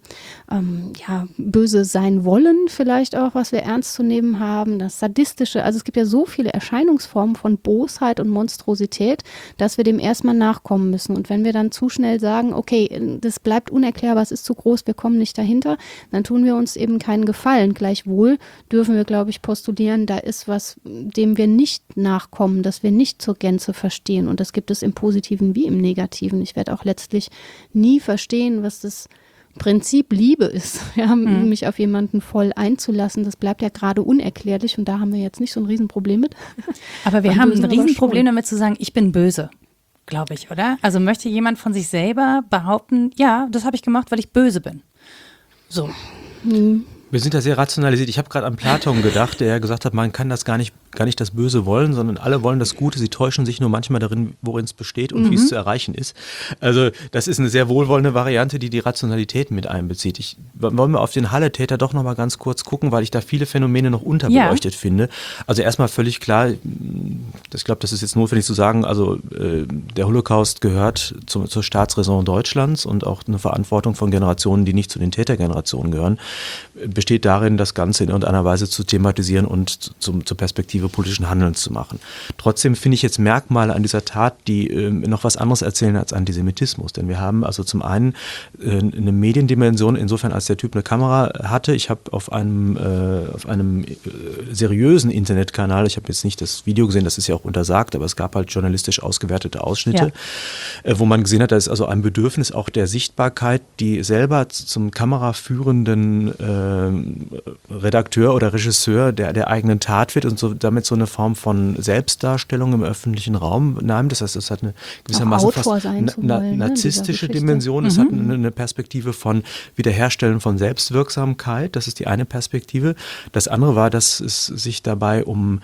böse sein wollen vielleicht auch, was wir ernst zu nehmen haben, das Sadistische, also es gibt ja so viele Erscheinungsformen von Bosheit und Monstrosität, dass wir dem erstmal nachkommen müssen. Und wenn wir dann zu schnell sagen, okay, das bleibt unerklärbar, es ist zu groß, wir kommen nicht dahinter, dann tun wir uns eben keinen Gefallen. Gleichwohl dürfen wir, glaube ich, postulieren, da ist was, dem wir nicht nachkommen, das wir nicht zur Gänze verstehen. Und das gibt es im Positiven wie im Negativen. Ich werde auch letztlich nie verstehen, was das Prinzip Liebe ist, mich auf jemanden voll einzulassen. Das bleibt ja gerade unerklärlich und da haben wir jetzt nicht so ein Riesenproblem mit. Aber wir haben ein Riesenproblem damit zu sagen, ich bin böse, glaube ich, oder? Also möchte jemand von sich selber behaupten, ja, das habe ich gemacht, weil ich böse bin. So. Wir sind da sehr rationalisiert. Ich habe gerade an Platon gedacht, der ja gesagt hat, man kann das gar nicht das Böse wollen, sondern alle wollen das Gute. Sie täuschen sich nur manchmal darin, worin es besteht und wie es zu erreichen ist. Also das ist eine sehr wohlwollende Variante, die Rationalität mit einbezieht. Wollen wir auf den Halle-Täter doch noch mal ganz kurz gucken, weil ich da viele Phänomene noch unterbeleuchtet finde. Also erstmal völlig klar, ich glaube, das ist jetzt notwendig zu sagen, also der Holocaust gehört zur Staatsräson Deutschlands und auch eine Verantwortung von Generationen, die nicht zu den Tätergenerationen gehören, besteht darin, das Ganze in irgendeiner Weise zu thematisieren und zur Perspektive politischen Handelns zu machen. Trotzdem finde ich jetzt Merkmale an dieser Tat, die noch was anderes erzählen als Antisemitismus. Denn wir haben also zum einen eine Mediendimension, insofern als der Typ eine Kamera hatte. Ich habe auf einem seriösen Internetkanal, ich habe jetzt nicht das Video gesehen, das ist ja auch untersagt, aber es gab halt journalistisch ausgewertete Ausschnitte, wo man gesehen hat, da ist also ein Bedürfnis auch der Sichtbarkeit, die selber zum kameraführenden Redakteur oder Regisseur der eigenen Tat wird und so damit so eine Form von Selbstdarstellung im öffentlichen Raum nahm. Das heißt, es hat eine gewissermaßen fast narzisstische Dimension. Es hat eine Perspektive von Wiederherstellen von Selbstwirksamkeit. Das ist die eine Perspektive. Das andere war, dass es sich dabei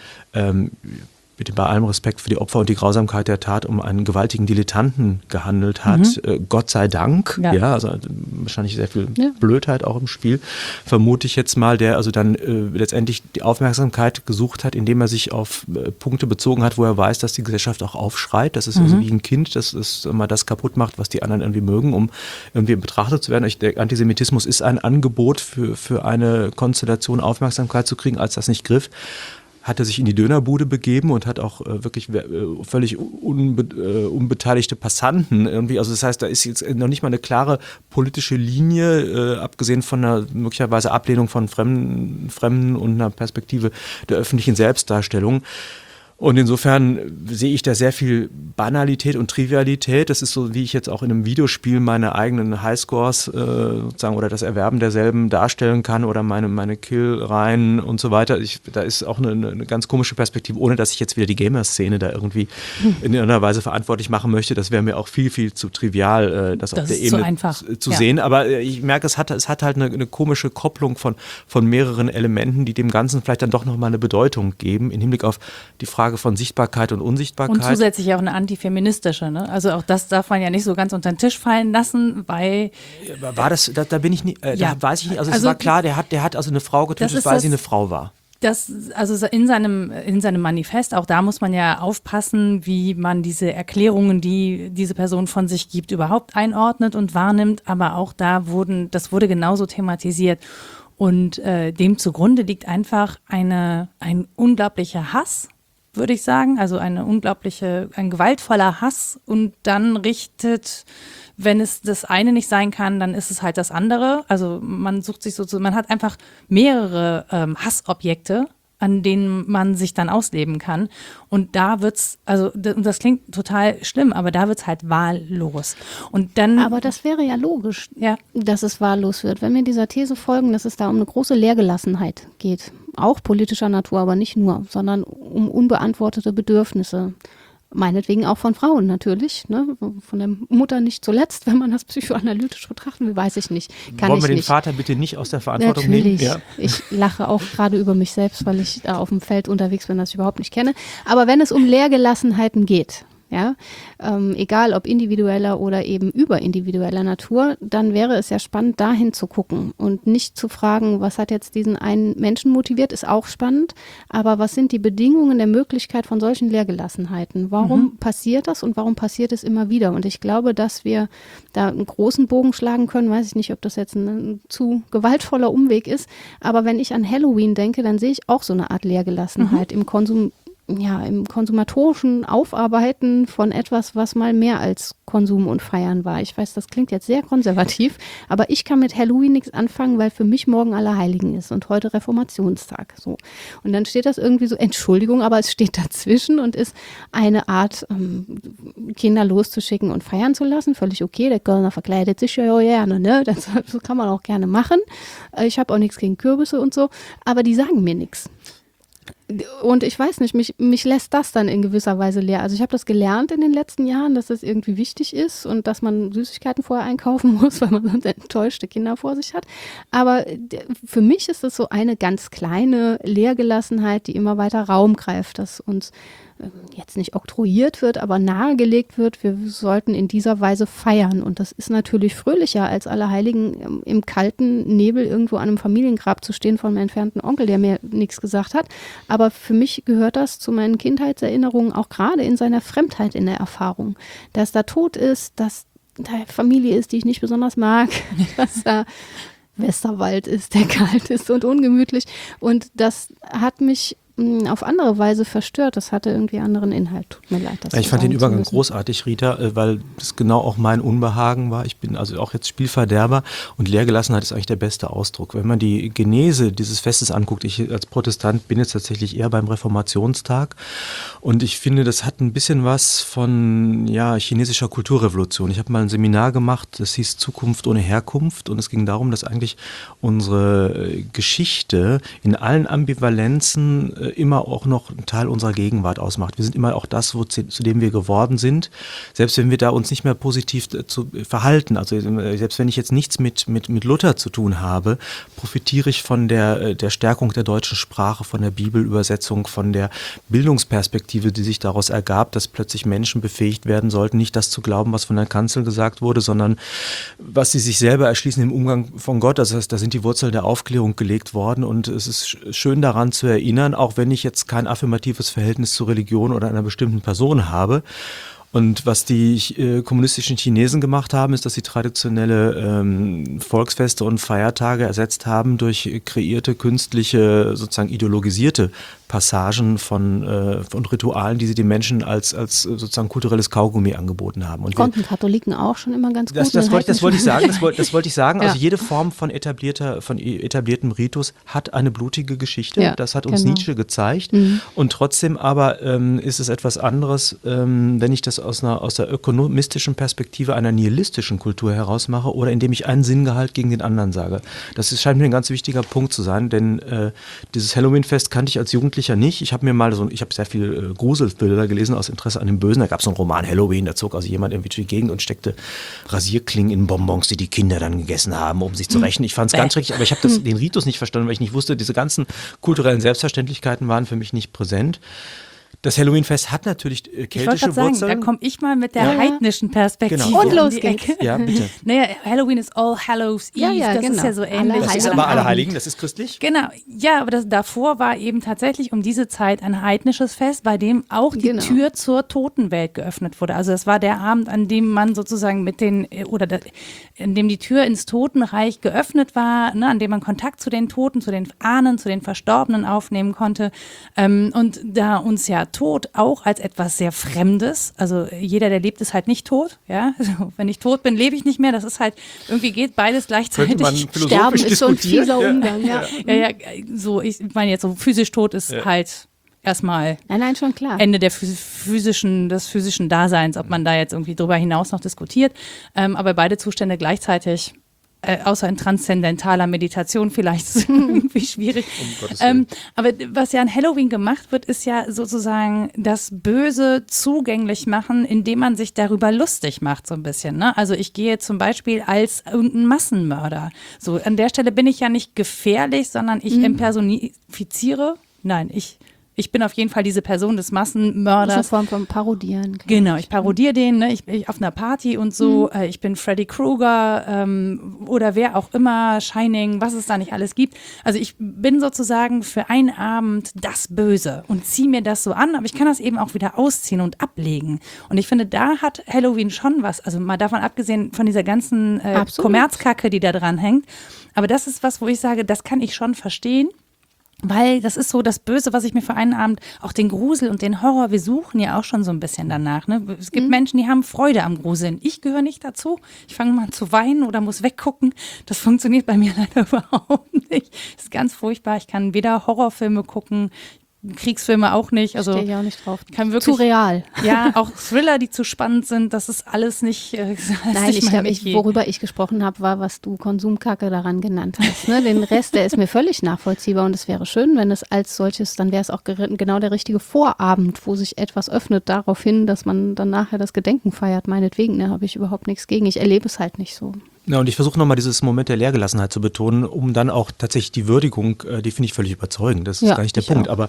bei allem Respekt für die Opfer und die Grausamkeit der Tat um einen gewaltigen Dilettanten gehandelt hat. Gott sei Dank. Ja, also wahrscheinlich sehr viel Blödheit auch im Spiel, vermute ich jetzt mal, der also dann letztendlich die Aufmerksamkeit gesucht hat, indem er sich auf Punkte bezogen hat, wo er weiß, dass die Gesellschaft auch aufschreit. Das ist also wie ein Kind, das mal das kaputt macht, was die anderen irgendwie mögen, um irgendwie betrachtet zu werden. Der Antisemitismus ist ein Angebot für eine Konstellation Aufmerksamkeit zu kriegen, als das nicht griff. Hat er sich in die Dönerbude begeben und hat auch wirklich völlig unbeteiligte Passanten irgendwie, also das heißt, da ist jetzt noch nicht mal eine klare politische Linie, abgesehen von einer möglicherweise Ablehnung von Fremden und einer Perspektive der öffentlichen Selbstdarstellung. Und insofern sehe ich da sehr viel Banalität und Trivialität. Das ist so, wie ich jetzt auch in einem Videospiel meine eigenen Highscores sozusagen oder das Erwerben derselben darstellen kann oder meine Killreihen und so weiter. Da ist auch eine ganz komische Perspektive, ohne dass ich jetzt wieder die Gamer-Szene da irgendwie in irgendeiner Weise verantwortlich machen möchte. Das wäre mir auch viel, viel zu trivial, das auf der Ebene zu sehen. Aber ich merke, es hat halt eine komische Kopplung von mehreren Elementen, die dem Ganzen vielleicht dann doch nochmal eine Bedeutung geben, im Hinblick auf die Frage von Sichtbarkeit und Unsichtbarkeit. Und zusätzlich auch eine antifeministische, ne? Also auch das darf man ja nicht so ganz unter den Tisch fallen lassen, weil... War das, da bin ich nicht, da weiß ich nicht, also es war klar, der hat also eine Frau getötet, weil sie eine Frau war. Also in seinem Manifest, auch da muss man ja aufpassen, wie man diese Erklärungen, die diese Person von sich gibt, überhaupt einordnet und wahrnimmt. Aber auch das wurde genauso thematisiert. Und dem zugrunde liegt einfach ein unglaublicher Hass, würde ich sagen. Also ein gewaltvoller Hass. Und dann wenn es das eine nicht sein kann, dann ist es halt das andere. Also man hat einfach mehrere Hassobjekte, an denen man sich dann ausleben kann. Und da das klingt total schlimm, aber da wird's halt wahllos. Und dann. Aber das wäre ja logisch, ja, dass es wahllos wird. Wenn wir dieser These folgen, dass es da um eine große Leergelassenheit geht, auch politischer Natur, aber nicht nur, sondern um unbeantwortete Bedürfnisse. Meinetwegen auch von Frauen natürlich, ne? Von der Mutter nicht zuletzt, wenn man das psychoanalytisch betrachten will, weiß ich nicht. Wollen wir den Vater bitte nicht aus der Verantwortung nehmen? Ja. Ich lache auch gerade über mich selbst, weil ich da auf dem Feld unterwegs bin, das ich überhaupt nicht kenne. Aber wenn es um Leergelassenheiten geht, ja, egal ob individueller oder eben überindividueller Natur, dann wäre es ja spannend, dahin zu gucken und nicht zu fragen, was hat jetzt diesen einen Menschen motiviert, ist auch spannend, aber was sind die Bedingungen der Möglichkeit von solchen Leergelassenheiten? Warum passiert das und warum passiert es immer wieder? Und ich glaube, dass wir da einen großen Bogen schlagen können, weiß ich nicht, ob das jetzt ein zu gewaltvoller Umweg ist, aber wenn ich an Halloween denke, dann sehe ich auch so eine Art Leergelassenheit im konsumatorischen Aufarbeiten von etwas, was mal mehr als Konsum und Feiern war. Ich weiß, das klingt jetzt sehr konservativ, aber ich kann mit Halloween nichts anfangen, weil für mich morgen Allerheiligen ist und heute Reformationstag. So. Und dann steht das irgendwie so, Entschuldigung, aber es steht dazwischen und ist eine Art, Kinder loszuschicken und feiern zu lassen. Völlig okay, der Kölner verkleidet sich ja gerne, ne? Das kann man auch gerne machen. Ich habe auch nichts gegen Kürbisse und so, aber die sagen mir nichts. Und ich weiß nicht, mich lässt das dann in gewisser Weise leer. Also ich habe das gelernt in den letzten Jahren, dass das irgendwie wichtig ist und dass man Süßigkeiten vorher einkaufen muss, weil man sonst enttäuschte Kinder vor sich hat. Aber für mich ist das so eine ganz kleine Leergelassenheit, die immer weiter Raum greift, dass uns jetzt nicht oktroyiert wird, aber nahegelegt wird, wir sollten in dieser Weise feiern. Und das ist natürlich fröhlicher, als Allerheiligen im kalten Nebel irgendwo an einem Familiengrab zu stehen von einem entfernten Onkel, der mir nichts gesagt hat. Aber für mich gehört das zu meinen Kindheitserinnerungen auch gerade in seiner Fremdheit in der Erfahrung. Dass da Tod ist, dass da Familie ist, die ich nicht besonders mag, dass da Westerwald ist, der kalt ist und ungemütlich. Und das hat mich auf andere Weise verstört. Das hatte irgendwie anderen Inhalt. Tut mir leid. Das ich fand den Übergang großartig, Rita, weil das genau auch mein Unbehagen war. Ich bin also auch jetzt Spielverderber und Leergelassenheit ist eigentlich der beste Ausdruck. Wenn man die Genese dieses Festes anguckt, ich als Protestant bin jetzt tatsächlich eher beim Reformationstag und ich finde, das hat ein bisschen was von chinesischer Kulturrevolution. Ich habe mal ein Seminar gemacht, das hieß Zukunft ohne Herkunft und es ging darum, dass eigentlich unsere Geschichte in allen Ambivalenzen immer auch noch ein Teil unserer Gegenwart ausmacht. Wir sind immer auch das, zu dem wir geworden sind, selbst wenn wir da uns nicht mehr positiv zu verhalten. Also selbst wenn ich jetzt nichts mit Luther zu tun habe, profitiere ich von der Stärkung der deutschen Sprache, von der Bibelübersetzung, von der Bildungsperspektive, die sich daraus ergab, dass plötzlich Menschen befähigt werden sollten, nicht das zu glauben, was von der Kanzel gesagt wurde, sondern was sie sich selber erschließen im Umgang von Gott. Also da sind die Wurzeln der Aufklärung gelegt worden und es ist schön daran zu erinnern, auch wenn ich jetzt kein affirmatives Verhältnis zur Religion oder einer bestimmten Person habe. Und was die kommunistischen Chinesen gemacht haben, ist, dass sie traditionelle Volksfeste und Feiertage ersetzt haben durch kreierte, künstliche, sozusagen ideologisierte Passagen von Ritualen, die sie den Menschen als sozusagen kulturelles Kaugummi angeboten haben. Und konnten Katholiken auch schon immer ganz gut. Das wollte ich sagen. Ja. Also jede Form von etabliertem Ritus hat eine blutige Geschichte. Ja, das hat uns Nietzsche gezeigt. Und trotzdem aber ist es etwas anderes, wenn ich das aus der ökonomistischen Perspektive einer nihilistischen Kultur heraus mache oder indem ich einen Sinngehalt gegen den anderen sage. Das scheint mir ein ganz wichtiger Punkt zu sein, denn dieses Halloween-Fest kannte ich als Jugendlicher nicht. Ich habe sehr viel Gruselbilder gelesen aus Interesse an dem Bösen. Da gab es so einen Roman Halloween, da zog also jemand irgendwie durch die Gegend und steckte Rasierklingen in Bonbons, die Kinder dann gegessen haben, um sich zu rächen. Ich fand es ganz schrecklich, aber ich habe den Ritus nicht verstanden, weil ich nicht wusste, diese ganzen kulturellen Selbstverständlichkeiten waren für mich nicht präsent. Das Halloween-Fest hat natürlich keltische Wurzeln. Da komme ich mal mit der heidnischen Perspektive. Genau. Und los geht's. Ja, bitte. Naja, Halloween ist All Hallows Eve, das ist ja so ähnlich. Das ist aber Allerheiligen, das ist christlich? Genau, ja, aber davor war eben tatsächlich um diese Zeit ein heidnisches Fest, bei dem auch die Tür zur Totenwelt geöffnet wurde. Also das war der Abend, an dem man sozusagen in dem die Tür ins Totenreich geöffnet war, ne, an dem man Kontakt zu den Toten, zu den Ahnen, zu den Verstorbenen aufnehmen konnte. Und da uns ja Tod auch als etwas sehr Fremdes, also jeder, der lebt, ist halt nicht tot, ja. Also, wenn ich tot bin, lebe ich nicht mehr. Das ist halt, irgendwie geht beides gleichzeitig. Sterben ist so ein fieser Umgang, ja. So, ich meine jetzt so physisch tot ist halt erstmal nein, schon klar. Ende des physischen Daseins, ob man da jetzt irgendwie drüber hinaus noch diskutiert. Aber beide Zustände gleichzeitig, außer in transzendentaler Meditation vielleicht, ist irgendwie schwierig. Aber was ja an Halloween gemacht wird, ist ja sozusagen das Böse zugänglich machen, indem man sich darüber lustig macht so ein bisschen. Ne? Also ich gehe zum Beispiel als irgendein Massenmörder. So, an der Stelle bin ich ja nicht gefährlich, sondern ich impersonifiziere. Nein, ich bin auf jeden Fall diese Person des Massenmörders. Das ist eine Form von Parodieren. Genau, ich parodiere den, ne? Ich auf einer Party und so. Ich bin Freddy Krueger oder wer auch immer, Shining, was es da nicht alles gibt. Also ich bin sozusagen für einen Abend das Böse und ziehe mir das so an, aber ich kann das eben auch wieder ausziehen und ablegen. Und ich finde, da hat Halloween schon was, also mal davon abgesehen von dieser ganzen Kommerzkacke, die da dran hängt. Aber das ist was, wo ich sage, das kann ich schon verstehen. Weil das ist so das Böse, was ich mir für einen Abend, auch den Grusel und den Horror, wir suchen ja auch schon so ein bisschen danach. Ne? Es gibt Menschen, die haben Freude am Gruseln. Ich gehöre nicht dazu. Ich fange mal zu weinen oder muss weggucken. Das funktioniert bei mir leider überhaupt nicht. Das ist ganz furchtbar. Ich kann weder Horrorfilme gucken, Kriegsfilme auch nicht. Also stehe ich auch nicht drauf. Kann wirklich, zu real. Ja, auch Thriller, die zu spannend sind, das ist alles nicht. Nein, worüber ich gesprochen habe, war, was du Konsumkacke daran genannt hast. Ne? Den Rest, der ist mir völlig nachvollziehbar und es wäre schön, wenn es als solches, dann wäre es auch genau der richtige Vorabend, wo sich etwas öffnet darauf hin, dass man dann nachher das Gedenken feiert. Meinetwegen, da habe ich überhaupt nichts gegen. Ich erlebe es halt nicht so. Ja, und ich versuche nochmal dieses Moment der Leergelassenheit zu betonen, um dann auch tatsächlich die Würdigung, die finde ich völlig überzeugend, das ist gar nicht der Punkt, aber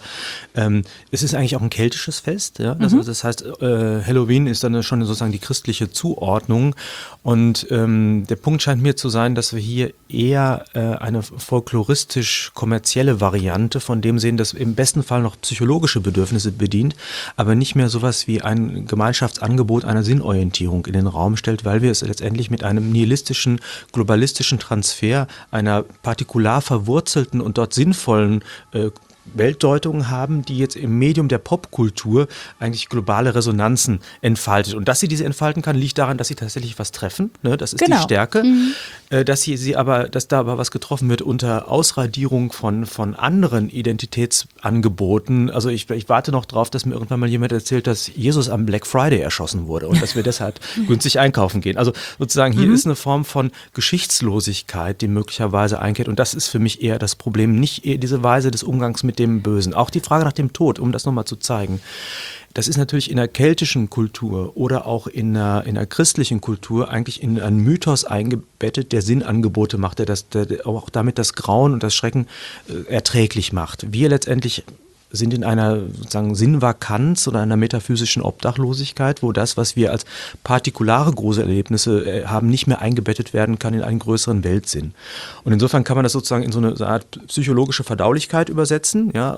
es ist eigentlich auch ein keltisches Fest, ja? Das heißt, Halloween ist dann schon sozusagen die christliche Zuordnung und der Punkt scheint mir zu sein, dass wir hier eher eine folkloristisch-kommerzielle Variante von dem sehen, das im besten Fall noch psychologische Bedürfnisse bedient, aber nicht mehr sowas wie ein Gemeinschaftsangebot einer Sinnorientierung in den Raum stellt, weil wir es letztendlich mit einem nihilistischen, globalistischen Transfer einer partikular verwurzelten und dort sinnvollen Weltdeutungen haben, die jetzt im Medium der Popkultur eigentlich globale Resonanzen entfaltet. Und dass sie diese entfalten kann, liegt daran, dass sie tatsächlich was treffen. Ne? Das ist die Stärke. Dass da aber was getroffen wird unter Ausradierung von anderen Identitätsangeboten. Also ich warte noch drauf, dass mir irgendwann mal jemand erzählt, dass Jesus am Black Friday erschossen wurde und dass wir deshalb günstig einkaufen gehen. Also sozusagen hier ist eine Form von Geschichtslosigkeit, die möglicherweise einkehrt. Und das ist für mich eher das Problem, nicht eher diese Weise des Umgangs mit dem Bösen. Auch die Frage nach dem Tod, um das nochmal zu zeigen. Das ist natürlich in der keltischen Kultur oder auch in der christlichen Kultur eigentlich in einen Mythos eingebettet, der Sinnangebote macht, der auch damit das Grauen und das Schrecken erträglich macht. Wir letztendlich sind in einer sozusagen Sinnvakanz oder einer metaphysischen Obdachlosigkeit, wo das, was wir als partikulare Gruselerlebnisse haben, nicht mehr eingebettet werden kann in einen größeren Weltsinn. Und insofern kann man das sozusagen in so eine Art psychologische Verdaulichkeit übersetzen, ja,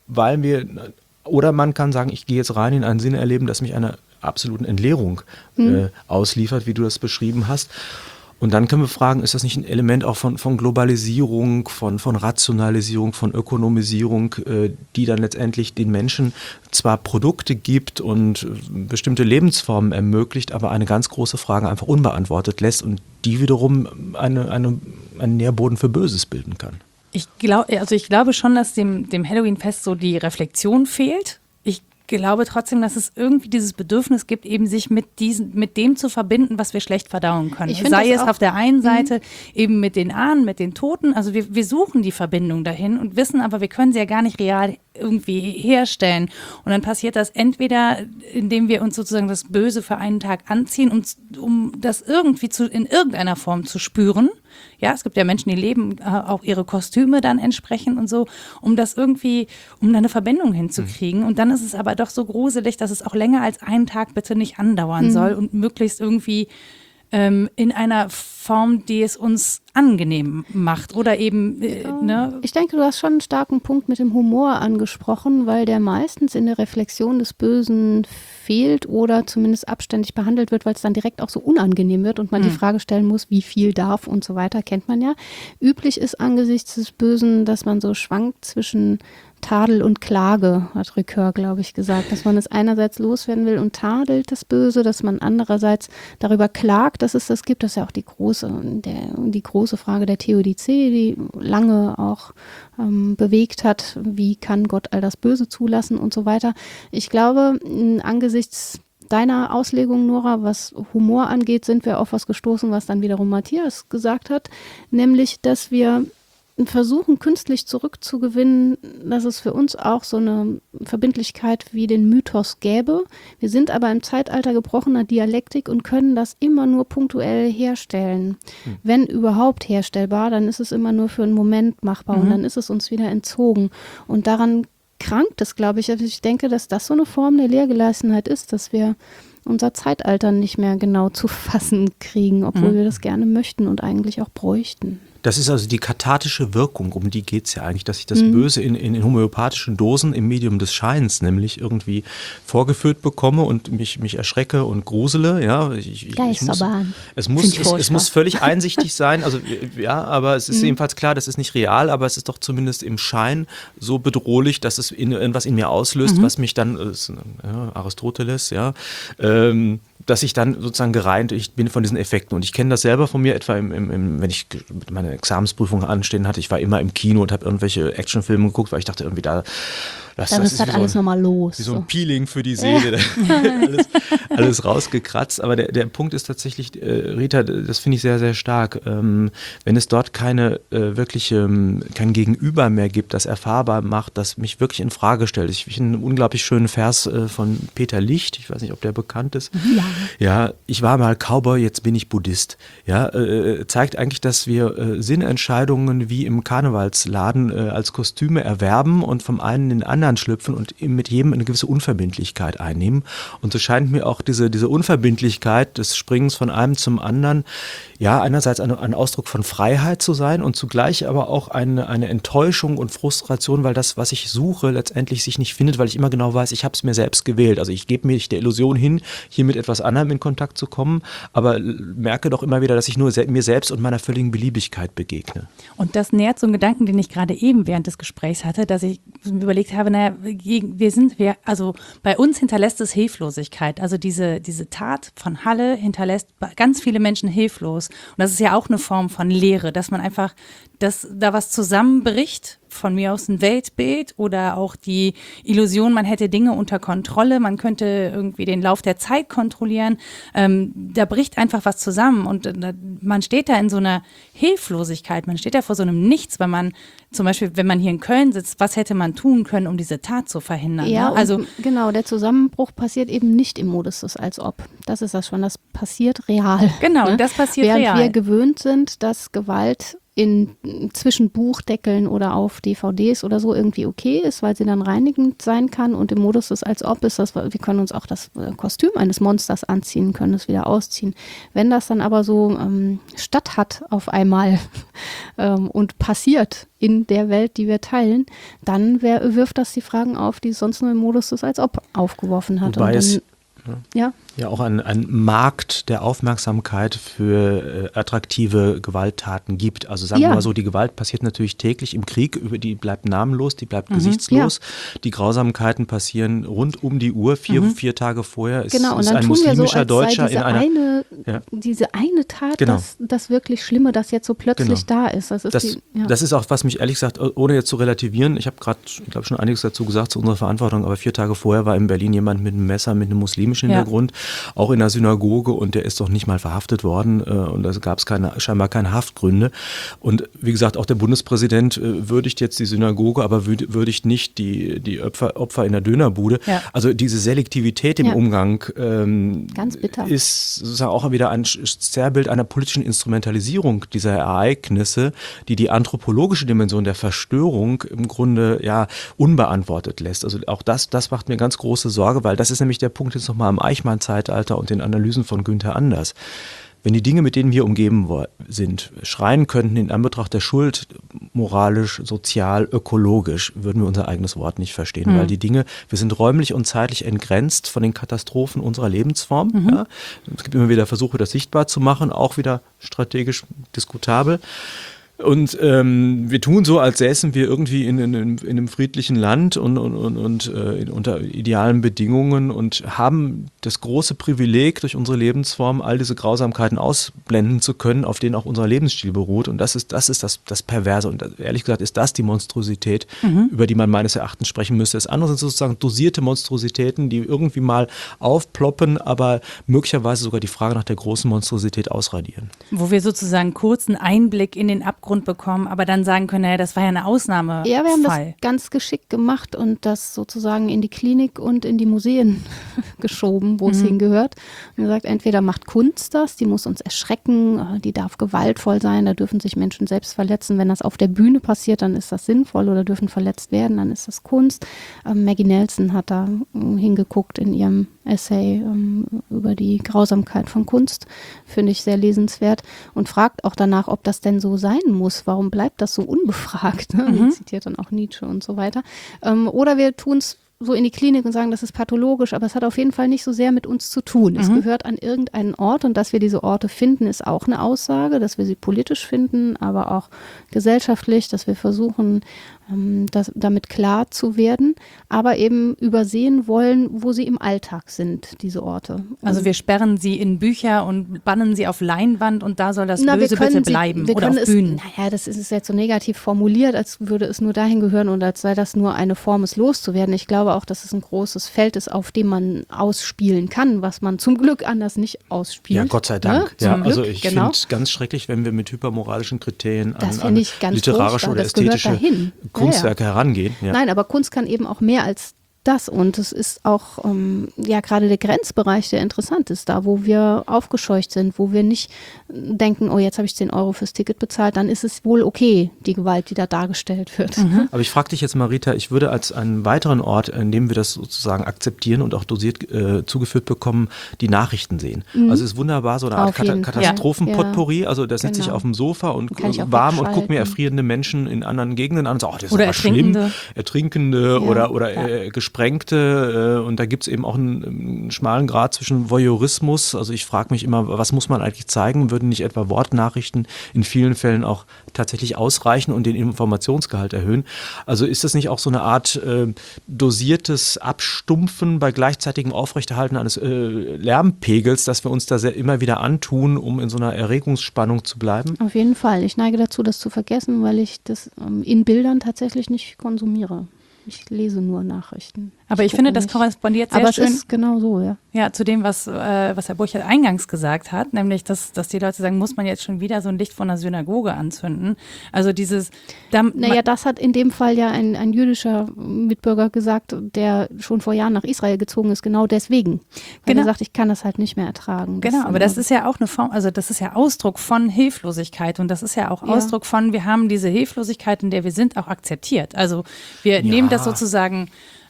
oder man kann sagen, ich gehe jetzt rein in ein Sinnerleben, das mich einer absoluten Entleerung ausliefert, wie du das beschrieben hast. Und dann können wir fragen, ist das nicht ein Element auch von Globalisierung, von Rationalisierung, von Ökonomisierung, die dann letztendlich den Menschen zwar Produkte gibt und bestimmte Lebensformen ermöglicht, aber eine ganz große Frage einfach unbeantwortet lässt und die wiederum einen Nährboden für Böses bilden kann? Ich glaube schon, dass dem Halloween-Fest so die Reflexion fehlt. Ich glaube trotzdem, dass es irgendwie dieses Bedürfnis gibt, eben sich mit dem zu verbinden, was wir schlecht verdauen können. Sei es auf der einen Seite eben mit den Ahnen, mit den Toten. Also wir suchen die Verbindung dahin und wissen aber, wir können sie ja gar nicht real irgendwie herstellen. Und dann passiert das entweder, indem wir uns sozusagen das Böse für einen Tag anziehen, um das irgendwie in irgendeiner Form zu spüren. es gibt ja Menschen, die leben auch ihre Kostüme dann entsprechend und so, um das irgendwie, um da eine Verbindung hinzukriegen. Und dann ist es aber doch so gruselig, dass es auch länger als einen Tag bitte nicht andauern soll und möglichst irgendwie in einer Form, die es uns angenehm macht oder eben, ne? Ich denke, du hast schon einen starken Punkt mit dem Humor angesprochen, weil der meistens in der Reflexion des Bösen fehlt oder zumindest abständig behandelt wird, weil es dann direkt auch so unangenehm wird und man die Frage stellen muss, wie viel darf und so weiter, kennt man ja. Üblich ist angesichts des Bösen, dass man so schwankt zwischen Tadel und Klage, hat Ricoeur, glaube ich, gesagt, dass man es einerseits loswerden will und tadelt das Böse, dass man andererseits darüber klagt, dass es das gibt. Das ist ja auch die große Frage der Theodizee, die lange auch bewegt hat, wie kann Gott all das Böse zulassen und so weiter. Ich glaube, angesichts deiner Auslegung, Nora, was Humor angeht, sind wir auf was gestoßen, was dann wiederum Matthias gesagt hat, nämlich, dass wir versuchen, künstlich zurückzugewinnen, dass es für uns auch so eine Verbindlichkeit wie den Mythos gäbe. Wir sind aber im Zeitalter gebrochener Dialektik und können das immer nur punktuell herstellen. Wenn überhaupt herstellbar, dann ist es immer nur für einen Moment machbar und dann ist es uns wieder entzogen. Und daran krankt es, glaube ich. Also ich denke, dass das so eine Form der Lehrgeleistenheit ist, dass wir unser Zeitalter nicht mehr genau zu fassen kriegen, obwohl wir das gerne möchten und eigentlich auch bräuchten. Das ist also die kathartische Wirkung, um die geht es ja eigentlich, dass ich das Böse in homöopathischen Dosen im Medium des Scheins nämlich irgendwie vorgeführt bekomme und mich erschrecke und grusele. Ja, es muss völlig einsichtig sein, also ja, aber es ist jedenfalls klar, das ist nicht real, aber es ist doch zumindest im Schein so bedrohlich, dass es irgendwas in mir auslöst, was mich dann, Aristoteles, dass ich dann sozusagen gereint bin von diesen Effekten. Und ich kenne das selber von mir, etwa wenn ich meine Examensprüfung anstehen hatte. Ich war immer im Kino und habe irgendwelche Actionfilme geguckt, weil ich dachte irgendwie das ist halt alles nochmal los. Wie so ein Peeling für die Seele. alles rausgekratzt. Aber der Punkt ist tatsächlich, Rita, das finde ich sehr, sehr stark. Wenn es dort kein Gegenüber mehr gibt, das erfahrbar macht, das mich wirklich in Frage stellt. Ich finde einen unglaublich schönen Vers von Peter Licht. Ich weiß nicht, ob der bekannt ist. Ja, ich war mal Cowboy, jetzt bin ich Buddhist. Ja, zeigt eigentlich, dass wir Sinnentscheidungen wie im Karnevalsladen als Kostüme erwerben und vom einen in den anderen schlüpfen und mit jedem eine gewisse Unverbindlichkeit einnehmen. Und so scheint mir auch diese Unverbindlichkeit des Springens von einem zum anderen, ja, einerseits ein Ausdruck von Freiheit zu sein und zugleich aber auch eine Enttäuschung und Frustration, weil das, was ich suche, letztendlich sich nicht findet, weil ich immer genau weiß, ich habe es mir selbst gewählt. Also ich gebe mich der Illusion hin, hier mit etwas anderem in Kontakt zu kommen, aber merke doch immer wieder, dass ich nur mir selbst und meiner völligen Beliebigkeit begegne. Und das nährt so einen Gedanken, den ich gerade eben während des Gesprächs hatte, dass ich überlegt habe, also bei uns hinterlässt es Hilflosigkeit. Also diese Tat von Halle hinterlässt ganz viele Menschen hilflos. Und das ist ja auch eine Form von Lehre, dass man einfach, dass da was zusammenbricht, von mir aus ein Weltbild oder auch die Illusion, man hätte Dinge unter Kontrolle, man könnte irgendwie den Lauf der Zeit kontrollieren. Da bricht einfach was zusammen und man steht da in so einer Hilflosigkeit, man steht da vor so einem Nichts, weil man zum Beispiel, wenn man hier in Köln sitzt, was hätte man tun können, um diese Tat zu verhindern? Ja, ne? Also genau, der Zusammenbruch passiert eben nicht im Modus des als ob. Das ist das schon, das passiert real. Genau, ne? das passiert Während real. wir gewöhnt sind, dass Gewalt zwischen Buchdeckeln oder auf DVDs oder so irgendwie okay ist, weil sie dann reinigend sein kann und im Modus des als ob ist das, wir können uns auch das Kostüm eines Monsters anziehen, können es wieder ausziehen. Wenn das dann aber so statt hat auf einmal und passiert in der Welt, die wir teilen, dann wirft das die Fragen auf, die es sonst nur im Modus des als ob aufgeworfen hat. Wobei und dann, ja auch ein Markt der Aufmerksamkeit für attraktive Gewalttaten gibt. Also sagen wir mal so, die Gewalt passiert natürlich täglich im Krieg, die bleibt namenlos, die bleibt gesichtslos. Ja. Die Grausamkeiten passieren rund um die Uhr, vier Tage vorher. Genau, ist und dann ein tun wir so, muslimischer als Deutscher sei diese eine Tat, genau. das wirklich Schlimme, das jetzt so plötzlich da ist. Das ist auch, was mich ehrlich gesagt, ohne jetzt zu relativieren, ich habe gerade, ich glaube, schon einiges dazu gesagt zu unserer Verantwortung, aber 4 Tage vorher war in Berlin jemand mit einem Messer, mit einem muslimischen muslimischen Hintergrund, auch in der Synagoge, und der ist doch nicht mal verhaftet worden und da gab es scheinbar keine Haftgründe. Und wie gesagt, auch der Bundespräsident würdigt jetzt die Synagoge, aber würdigt nicht die Opfer in der Dönerbude. Ja. Also diese Selektivität im Umgang ganz bitter. Ist sozusagen auch wieder ein Zerrbild einer politischen Instrumentalisierung dieser Ereignisse, die anthropologische Dimension der Verstörung im Grunde unbeantwortet lässt. Also auch das macht mir ganz große Sorge, weil das ist nämlich der Punkt jetzt nochmal im Eichmann-Zeitalter und den Analysen von Günther Anders. Wenn die Dinge, mit denen wir umgeben sind, schreien könnten in Anbetracht der Schuld, moralisch, sozial, ökologisch, würden wir unser eigenes Wort nicht verstehen, weil die Dinge, wir sind räumlich und zeitlich entgrenzt von den Katastrophen unserer Lebensform. Ja. Es gibt immer wieder Versuche, das sichtbar zu machen, auch wieder strategisch diskutabel. Und wir tun so, als säßen wir irgendwie in einem friedlichen Land und unter idealen Bedingungen und haben das große Privileg, durch unsere Lebensform all diese Grausamkeiten ausblenden zu können, auf denen auch unser Lebensstil beruht. Und das ist das Perverse. Und ehrlich gesagt ist das die Monstrosität, über die man meines Erachtens sprechen müsste. Das andere sind sozusagen dosierte Monstrositäten, die irgendwie mal aufploppen, aber möglicherweise sogar die Frage nach der großen Monstrosität ausradieren. Wo wir sozusagen kurzen Einblick in den Abgrund bekommen, aber dann sagen können, naja, das war ja eine Ausnahmefall. Ja, wir haben das ganz geschickt gemacht und das sozusagen in die Klinik und in die Museen geschoben, wo es hingehört. Und gesagt, entweder macht Kunst das, die muss uns erschrecken, die darf gewaltvoll sein, da dürfen sich Menschen selbst verletzen. Wenn das auf der Bühne passiert, dann ist das sinnvoll, oder dürfen verletzt werden, dann ist das Kunst. Maggie Nelson hat da hingeguckt in ihrem Essay über die Grausamkeit von Kunst, finde ich sehr lesenswert, und fragt auch danach, ob das denn so sein muss. Warum bleibt das so unbefragt? Ne? Zitiert dann auch Nietzsche und so weiter. Oder wir tun es so in die Klinik und sagen, das ist pathologisch, aber es hat auf jeden Fall nicht so sehr mit uns zu tun. Es gehört an irgendeinen Ort, und dass wir diese Orte finden, ist auch eine Aussage, dass wir sie politisch finden, aber auch gesellschaftlich, dass wir versuchen, damit klar zu werden, aber eben übersehen wollen, wo sie im Alltag sind, diese Orte. Also wir sperren sie in Bücher und bannen sie auf Leinwand und da soll das Böse bitte bleiben, oder auf Bühnen. Naja, das ist jetzt so negativ formuliert, als würde es nur dahin gehören und als sei das nur eine Form, es loszuwerden. Ich glaube auch, dass es ein großes Feld ist, auf dem man ausspielen kann, was man zum Glück anders nicht ausspielt. Ja, Gott sei Dank. Ne? Also ich finde es ganz schrecklich, wenn wir mit hypermoralischen Kriterien an literarische oder ästhetische Kunstwerke herangehen. Ja. Nein, aber Kunst kann eben auch mehr als das, und es ist auch gerade der Grenzbereich, der interessant ist, da wo wir aufgescheucht sind, wo wir nicht denken, oh, jetzt habe ich 10 Euro fürs Ticket bezahlt, dann ist es wohl okay, die Gewalt, die da dargestellt wird. Aber ich frage dich jetzt mal, Rita, ich würde als einen weiteren Ort, in dem wir das sozusagen akzeptieren und auch dosiert zugeführt bekommen, die Nachrichten sehen. Also es ist wunderbar, so eine Art Katastrophenpotpourri, also da sitze ich auf dem Sofa und warm und gucke mir erfrierende Menschen in anderen Gegenden an und sage, oh, das ist aber schlimm. Ertrinkende oder Gesprengte, und da gibt es eben auch einen schmalen Grad zwischen Voyeurismus. Also ich frage mich immer, was muss man eigentlich zeigen? Würden nicht etwa Wortnachrichten in vielen Fällen auch tatsächlich ausreichen und den Informationsgehalt erhöhen? Also ist das nicht auch so eine Art dosiertes Abstumpfen bei gleichzeitigem Aufrechterhalten eines Lärmpegels, dass wir uns da immer wieder antun, um in so einer Erregungsspannung zu bleiben? Auf jeden Fall. Ich neige dazu, das zu vergessen, weil ich das in Bildern tatsächlich nicht konsumiere. Ich lese nur Nachrichten. Aber ich finde, das korrespondiert sehr schön. Aber es ist genau so, ja. Ja, zu dem, was Herr Burchard eingangs gesagt hat, nämlich, dass die Leute sagen, muss man jetzt schon wieder so ein Licht von einer Synagoge anzünden? Also dieses... das hat in dem Fall ja ein jüdischer Mitbürger gesagt, der schon vor Jahren nach Israel gezogen ist, genau deswegen. Weil er sagt, ich kann das halt nicht mehr ertragen. Genau, aber das ist ja auch eine Form, also das ist ja Ausdruck von Hilflosigkeit, und das ist ja auch Ausdruck von, wir haben diese Hilflosigkeit, in der wir sind, auch akzeptiert. Also wir nehmen das sozusagen...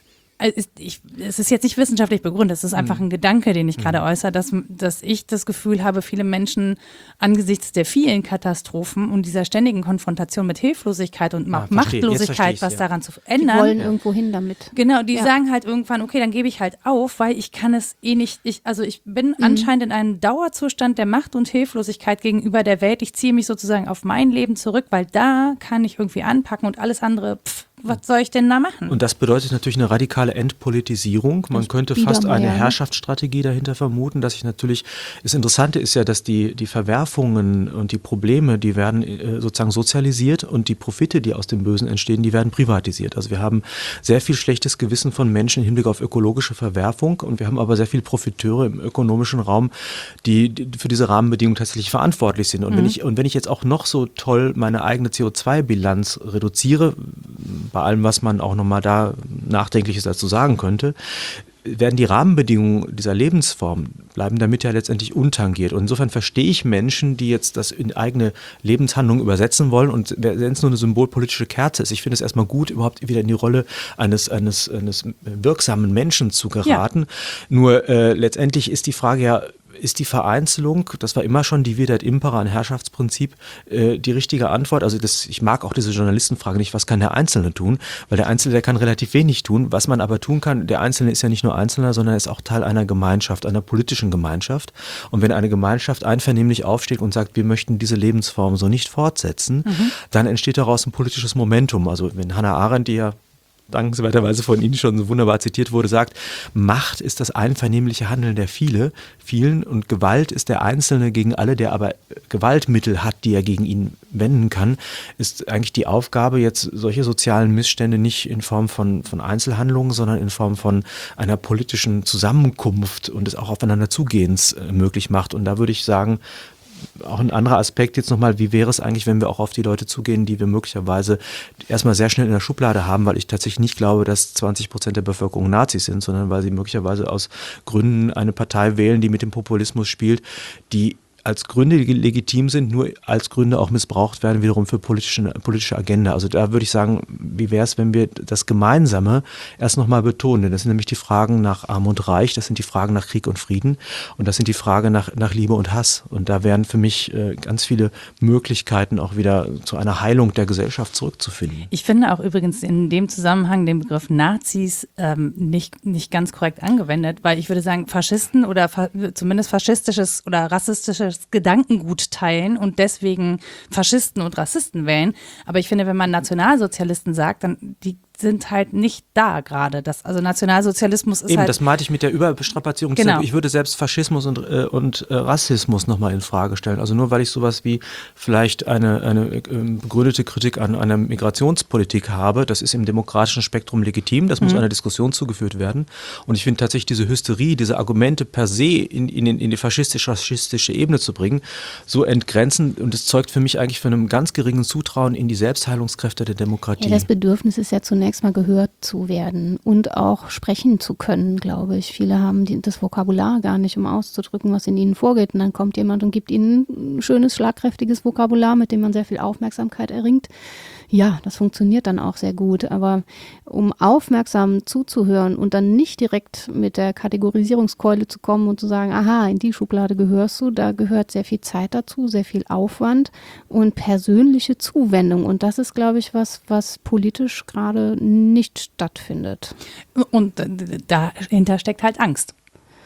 Es ist jetzt nicht wissenschaftlich begründet, es ist einfach ein Gedanke, den ich gerade äußere, dass ich das Gefühl habe, viele Menschen angesichts der vielen Katastrophen und dieser ständigen Konfrontation mit Hilflosigkeit und Machtlosigkeit, was daran zu ändern. Die wollen irgendwo hin damit. Genau, die sagen halt irgendwann, okay, dann gebe ich halt auf, weil ich kann es eh nicht, ich bin anscheinend in einem Dauerzustand der Macht und Hilflosigkeit gegenüber der Welt. Ich ziehe mich sozusagen auf mein Leben zurück, weil da kann ich irgendwie anpacken und alles andere, was soll ich denn da machen? Und das bedeutet natürlich eine radikale Entpolitisierung. Man könnte fast eine Herrschaftsstrategie dahinter vermuten, dass das Interessante ist ja, dass die Verwerfungen und die Probleme, die werden sozusagen sozialisiert und die Profite, die aus dem Bösen entstehen, die werden privatisiert. Also wir haben sehr viel schlechtes Gewissen von Menschen im Hinblick auf ökologische Verwerfung und wir haben aber sehr viele Profiteure im ökonomischen Raum, die für diese Rahmenbedingungen tatsächlich verantwortlich sind. Und wenn ich jetzt auch noch so toll meine eigene CO2-Bilanz reduziere, bei allem, was man auch nochmal da Nachdenkliches dazu sagen könnte, werden die Rahmenbedingungen dieser Lebensform bleiben damit ja letztendlich untangiert. Und insofern verstehe ich Menschen, die jetzt das in eigene Lebenshandlungen übersetzen wollen und wenn es nur eine symbolpolitische Kerze ist. Ich finde es erstmal gut, überhaupt wieder in die Rolle eines wirksamen Menschen zu geraten. Ja. Nur letztendlich ist die Frage ja, ist die Vereinzelung, das war immer schon die Videt Impera, ein Herrschaftsprinzip, die richtige Antwort? Also ich mag auch diese Journalistenfrage nicht, was kann der Einzelne tun? Weil der Einzelne, der kann relativ wenig tun. Was man aber tun kann, der Einzelne ist ja nicht nur Einzelner, sondern ist auch Teil einer Gemeinschaft, einer politischen Gemeinschaft. Und wenn eine Gemeinschaft einvernehmlich aufsteht und sagt, wir möchten diese Lebensform so nicht fortsetzen, dann entsteht daraus ein politisches Momentum. Also wenn Hannah Arendt, die ja dankenswerterweise von Ihnen schon so wunderbar zitiert wurde, sagt, Macht ist das einvernehmliche Handeln der vielen und Gewalt ist der Einzelne gegen alle, der aber Gewaltmittel hat, die er gegen ihn wenden kann, ist eigentlich die Aufgabe, jetzt solche sozialen Missstände nicht in Form von Einzelhandlungen, sondern in Form von einer politischen Zusammenkunft und des auch aufeinander Zugehens möglich macht. Und da würde ich sagen, auch ein anderer Aspekt jetzt nochmal, wie wäre es eigentlich, wenn wir auch auf die Leute zugehen, die wir möglicherweise erstmal sehr schnell in der Schublade haben, weil ich tatsächlich nicht glaube, dass 20% der Bevölkerung Nazis sind, sondern weil sie möglicherweise aus Gründen eine Partei wählen, die mit dem Populismus spielt, die als Gründe legitim sind, nur als Gründe auch missbraucht werden, wiederum für politische Agenda. Also da würde ich sagen, wie wäre es, wenn wir das Gemeinsame erst nochmal betonen? Denn das sind nämlich die Fragen nach Arm und Reich, das sind die Fragen nach Krieg und Frieden und das sind die Fragen nach Liebe und Hass. Und da wären für mich ganz viele Möglichkeiten, auch wieder zu einer Heilung der Gesellschaft zurückzufinden. Ich finde auch übrigens in dem Zusammenhang den Begriff Nazis nicht ganz korrekt angewendet, weil ich würde sagen, Faschisten oder zumindest faschistisches oder rassistisches Gedankengut teilen und deswegen Faschisten und Rassisten wählen. Aber ich finde, wenn man Nationalsozialisten sagt, dann die sind halt nicht da gerade. Also Nationalsozialismus ist eben, das meinte ich mit der Überstrapazierung. Genau. Ich würde selbst Faschismus und Rassismus nochmal in Frage stellen. Also nur weil ich sowas wie vielleicht eine begründete Kritik an einer Migrationspolitik habe, das ist im demokratischen Spektrum legitim, das muss einer Diskussion zugeführt werden. Und ich finde tatsächlich diese Hysterie, diese Argumente per se in die faschistisch-rassistische Ebene zu bringen, so entgrenzend und es zeugt für mich eigentlich von einem ganz geringen Zutrauen in die Selbstheilungskräfte der Demokratie. Ja, das Bedürfnis ist ja zunächst mal gehört zu werden und auch sprechen zu können, glaube ich. Viele haben das Vokabular gar nicht, um auszudrücken, was in ihnen vorgeht. Und dann kommt jemand und gibt ihnen ein schönes, schlagkräftiges Vokabular, mit dem man sehr viel Aufmerksamkeit erringt. Ja, das funktioniert dann auch sehr gut. Aber um aufmerksam zuzuhören und dann nicht direkt mit der Kategorisierungskeule zu kommen und zu sagen, aha, in die Schublade gehörst du, da gehört sehr viel Zeit dazu, sehr viel Aufwand und persönliche Zuwendung. Und das ist, glaube ich, was politisch gerade nicht stattfindet. Und dahinter steckt halt Angst.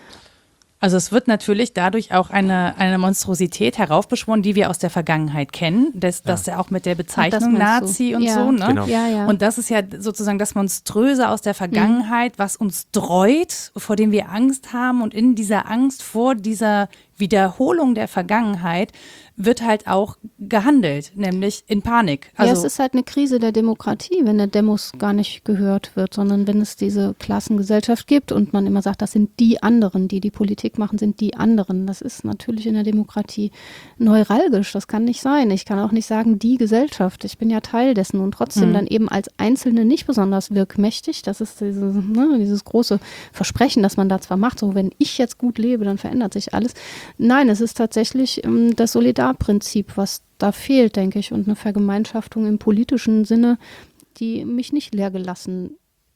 Also es wird natürlich dadurch auch eine Monstrosität heraufbeschworen, die wir aus der Vergangenheit kennen. Das ja auch mit der Bezeichnung Nazi und so. Ne? Genau. Ja. Und das ist ja sozusagen das Monströse aus der Vergangenheit, was uns dreut, vor dem wir Angst haben. Und in dieser Angst vor dieser Wiederholung der Vergangenheit wird halt auch gehandelt, nämlich in Panik. Also es ist halt eine Krise der Demokratie, wenn der Demos gar nicht gehört wird, sondern wenn es diese Klassengesellschaft gibt und man immer sagt, das sind die anderen, die Politik machen, sind die anderen. Das ist natürlich in der Demokratie neuralgisch, das kann nicht sein. Ich kann auch nicht sagen, die Gesellschaft, ich bin ja Teil dessen und trotzdem dann eben als Einzelne nicht besonders wirkmächtig. Das ist dieses große Versprechen, das man da zwar macht, so wenn ich jetzt gut lebe, dann verändert sich alles. Nein, es ist tatsächlich das Solidarprinzip, was da fehlt, denke ich, und eine Vergemeinschaftung im politischen Sinne, die mich nicht leer gelassen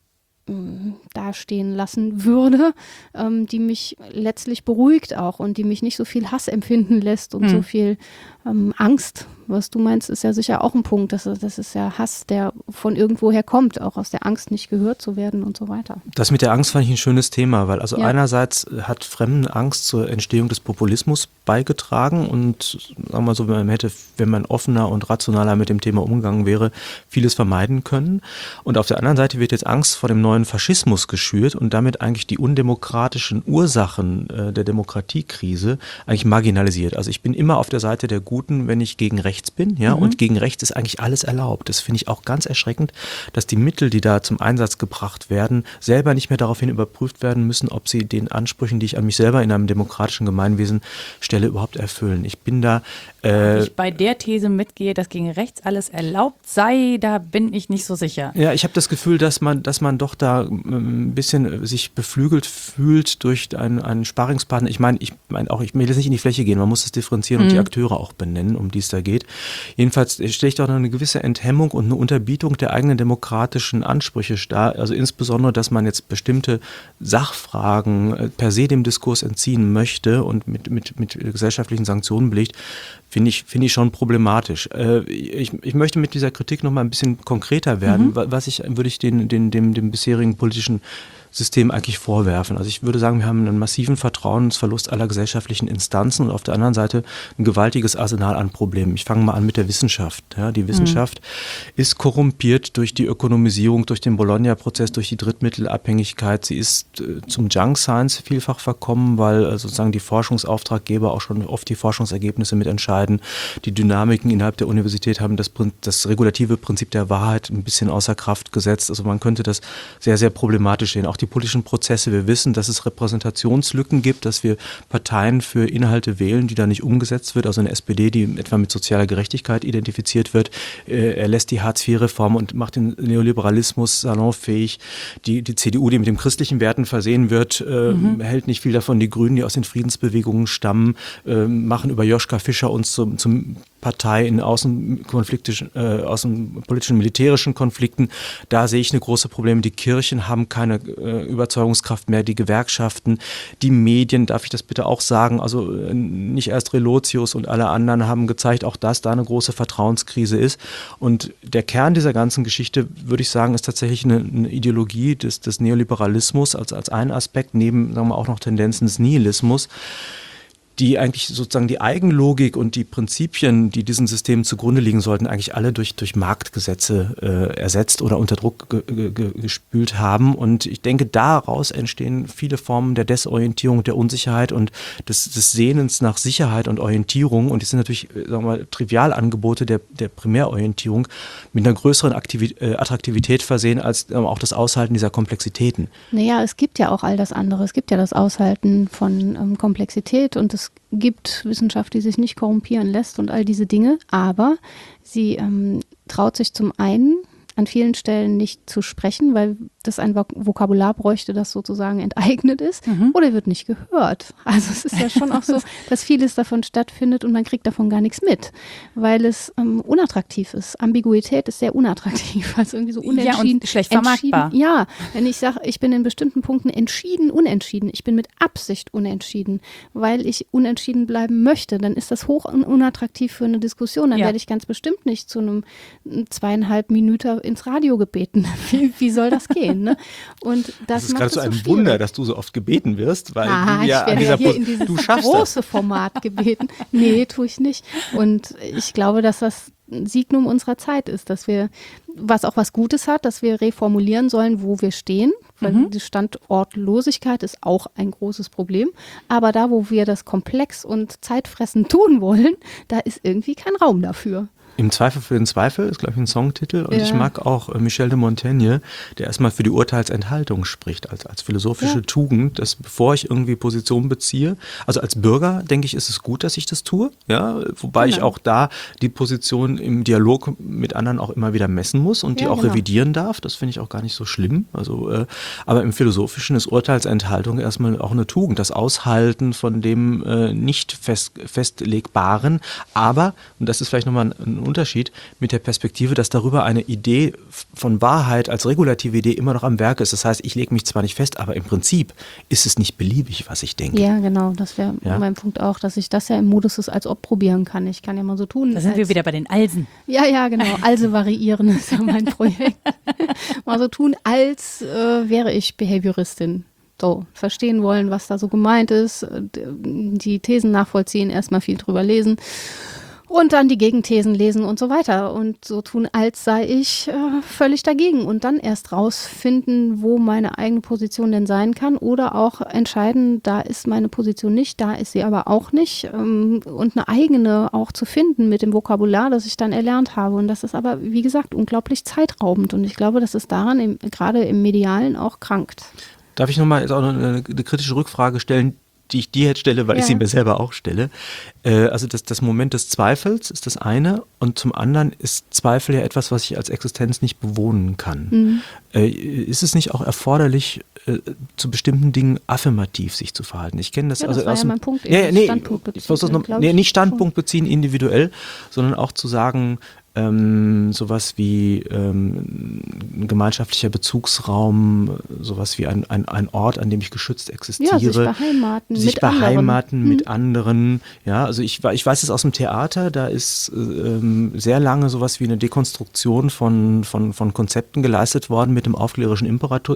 dastehen lassen würde, die mich letztlich beruhigt auch und die mich nicht so viel Hass empfinden lässt und so viel Angst. Was du meinst, ist ja sicher auch ein Punkt. Das ist ja Hass, der von irgendwoher kommt, auch aus der Angst, nicht gehört zu werden und so weiter. Das mit der Angst fand ich ein schönes Thema, weil also einerseits hat Fremdenangst zur Entstehung des Populismus beigetragen und sagen wir mal so, wenn man offener und rationaler mit dem Thema umgegangen wäre, vieles vermeiden können. Und auf der anderen Seite wird jetzt Angst vor dem neuen Faschismus geschürt und damit eigentlich die undemokratischen Ursachen der Demokratiekrise eigentlich marginalisiert. Also ich bin immer auf der Seite der Guten, wenn ich gegen rechts bin, ja, und gegen rechts ist eigentlich alles erlaubt. Das finde ich auch ganz erschreckend, dass die Mittel, die da zum Einsatz gebracht werden, selber nicht mehr daraufhin überprüft werden müssen, ob sie den Ansprüchen, die ich an mich selber in einem demokratischen Gemeinwesen stelle, überhaupt erfüllen. Ich bin da ich bei der These mitgehe, dass gegen rechts alles erlaubt sei, da bin ich nicht so sicher. Ja, ich habe das Gefühl, dass man doch da ein bisschen sich beflügelt fühlt durch einen Sparringspartner. Ich meine, ich will jetzt nicht in die Fläche gehen, man muss es differenzieren und die Akteure auch benennen, um die es da geht. Jedenfalls stelle ich doch eine gewisse Enthemmung und eine Unterbietung der eigenen demokratischen Ansprüche dar. Also insbesondere, dass man jetzt bestimmte Sachfragen per se dem Diskurs entziehen möchte und mit gesellschaftlichen Sanktionen belegt, finde ich schon problematisch. Ich möchte mit dieser Kritik noch mal ein bisschen konkreter werden. Würde ich dem bisherigen politischen System eigentlich vorwerfen. Also ich würde sagen, wir haben einen massiven Vertrauensverlust aller gesellschaftlichen Instanzen und auf der anderen Seite ein gewaltiges Arsenal an Problemen. Ich fange mal an mit der Wissenschaft. Ja, die Wissenschaft ist korrumpiert durch die Ökonomisierung, durch den Bologna-Prozess, durch die Drittmittelabhängigkeit. Sie ist zum Junk Science vielfach verkommen, weil sozusagen die Forschungsauftraggeber auch schon oft die Forschungsergebnisse mitentscheiden. Die Dynamiken innerhalb der Universität haben das regulative Prinzip der Wahrheit ein bisschen außer Kraft gesetzt. Also man könnte das sehr, sehr problematisch sehen. Auch die politischen Prozesse. Wir wissen, dass es Repräsentationslücken gibt, dass wir Parteien für Inhalte wählen, die da nicht umgesetzt wird. Also eine SPD, die etwa mit sozialer Gerechtigkeit identifiziert wird. Er lässt die Hartz-IV-Reform und macht den Neoliberalismus salonfähig. Die CDU, die mit den christlichen Werten versehen wird, hält nicht viel davon. Die Grünen, die aus den Friedensbewegungen stammen, machen über Joschka Fischer uns zum Partei in außenpolitischen, militärischen Konflikten. Da sehe ich eine große Probleme. Die Kirchen haben keine Überzeugungskraft mehr, die Gewerkschaften, die Medien, darf ich das bitte auch sagen, also nicht erst Relotius und alle anderen haben gezeigt, auch dass da eine große Vertrauenskrise ist. Und der Kern dieser ganzen Geschichte, würde ich sagen, ist tatsächlich eine Ideologie des Neoliberalismus als ein Aspekt, neben, sagen wir, auch noch Tendenzen des Nihilismus, die eigentlich sozusagen die Eigenlogik und die Prinzipien, die diesen Systemen zugrunde liegen sollten, eigentlich alle durch Marktgesetze ersetzt oder unter Druck gespült haben. Und ich denke, daraus entstehen viele Formen der Desorientierung, der Unsicherheit und des Sehnens nach Sicherheit und Orientierung. Und die sind natürlich, sagen wir mal, Trivialangebote der Primärorientierung mit einer größeren Attraktivität versehen als auch das Aushalten dieser Komplexitäten. Naja, es gibt ja auch all das andere. Es gibt ja das Aushalten von Komplexität und es gibt Wissenschaft, die sich nicht korrumpieren lässt und all diese Dinge, aber sie traut sich zum einen an vielen Stellen nicht zu sprechen, weil das ein Vokabular bräuchte, das sozusagen enteignet ist, oder wird nicht gehört. Also es ist ja schon auch so, dass vieles davon stattfindet und man kriegt davon gar nichts mit, weil es unattraktiv ist. Ambiguität ist sehr unattraktiv, also irgendwie so unentschieden. Ja, und schlecht vermarktbar. Ja, wenn ich sage, ich bin in bestimmten Punkten entschieden, unentschieden, ich bin mit Absicht unentschieden, weil ich unentschieden bleiben möchte, dann ist das hoch unattraktiv für eine Diskussion. Dann werde ich ganz bestimmt nicht zu einem 2,5 Minuten ins Radio gebeten. Wie soll das gehen? Ne? Und das ist gerade so ein Wunder, dass du so oft gebeten wirst, weil du ja an dieser in dieses du schaffst große das. Format gebeten. Nee, tue ich nicht. Und ich glaube, dass das ein Signum unserer Zeit ist, dass wir, was auch was Gutes hat, dass wir reformulieren sollen, wo wir stehen, weil die Standortlosigkeit ist auch ein großes Problem. Aber da, wo wir das komplex und zeitfressend tun wollen, da ist irgendwie kein Raum dafür. Im Zweifel für den Zweifel ist, glaube ich, ein Songtitel. Und ich mag auch Michel de Montaigne, der erstmal für die Urteilsenthaltung spricht, als philosophische Tugend, dass bevor ich irgendwie Position beziehe, also als Bürger, denke ich, ist es gut, dass ich das tue. Ja, wobei ich auch da die Position im Dialog mit anderen auch immer wieder messen muss und die auch revidieren darf. Das finde ich auch gar nicht so schlimm. Also, aber im Philosophischen ist Urteilsenthaltung erstmal auch eine Tugend, das Aushalten von dem nicht festlegbaren. Aber, und das ist vielleicht nochmal ein Unterschied mit der Perspektive, dass darüber eine Idee von Wahrheit als regulative Idee immer noch am Werk ist. Das heißt, ich lege mich zwar nicht fest, aber im Prinzip ist es nicht beliebig, was ich denke. Ja, genau, das wäre mein Punkt auch, dass ich das ja im Modus des als ob probieren kann. Ich kann ja mal so tun. Da sind wir wieder bei den Alsen. Ja, genau. Also variieren ist ja mein Projekt. Mal so tun, als wäre ich Behavioristin. So, verstehen wollen, was da so gemeint ist, die Thesen nachvollziehen, erstmal viel drüber lesen und dann die Gegenthesen lesen und so weiter und so tun, als sei ich völlig dagegen und dann erst rausfinden, wo meine eigene Position denn sein kann oder auch entscheiden, da ist meine Position nicht, da ist sie aber auch nicht und eine eigene auch zu finden mit dem Vokabular, das ich dann erlernt habe und das ist aber, wie gesagt, unglaublich zeitraubend und ich glaube, dass es daran gerade im Medialen auch krankt. Darf ich nochmal jetzt auch noch eine kritische Rückfrage stellen, die ich dir jetzt stelle, weil ich sie mir selber auch stelle. Also das Moment des Zweifels ist das eine und zum anderen ist Zweifel ja etwas, was ich als Existenz nicht bewohnen kann. Ist es nicht auch erforderlich, zu bestimmten Dingen affirmativ sich zu verhalten? Ich kenne das, ja, das war ja mein Punkt. Standpunkt beziehen, nicht Standpunkt beziehen individuell, sondern auch zu sagen, sowas wie ein gemeinschaftlicher Bezugsraum, sowas wie ein Ort, an dem ich geschützt existiere. Ja, sich beheimaten mit anderen. Ja, also ich weiß es aus dem Theater, da ist sehr lange sowas wie eine Dekonstruktion von Konzepten geleistet worden mit dem aufklärerischen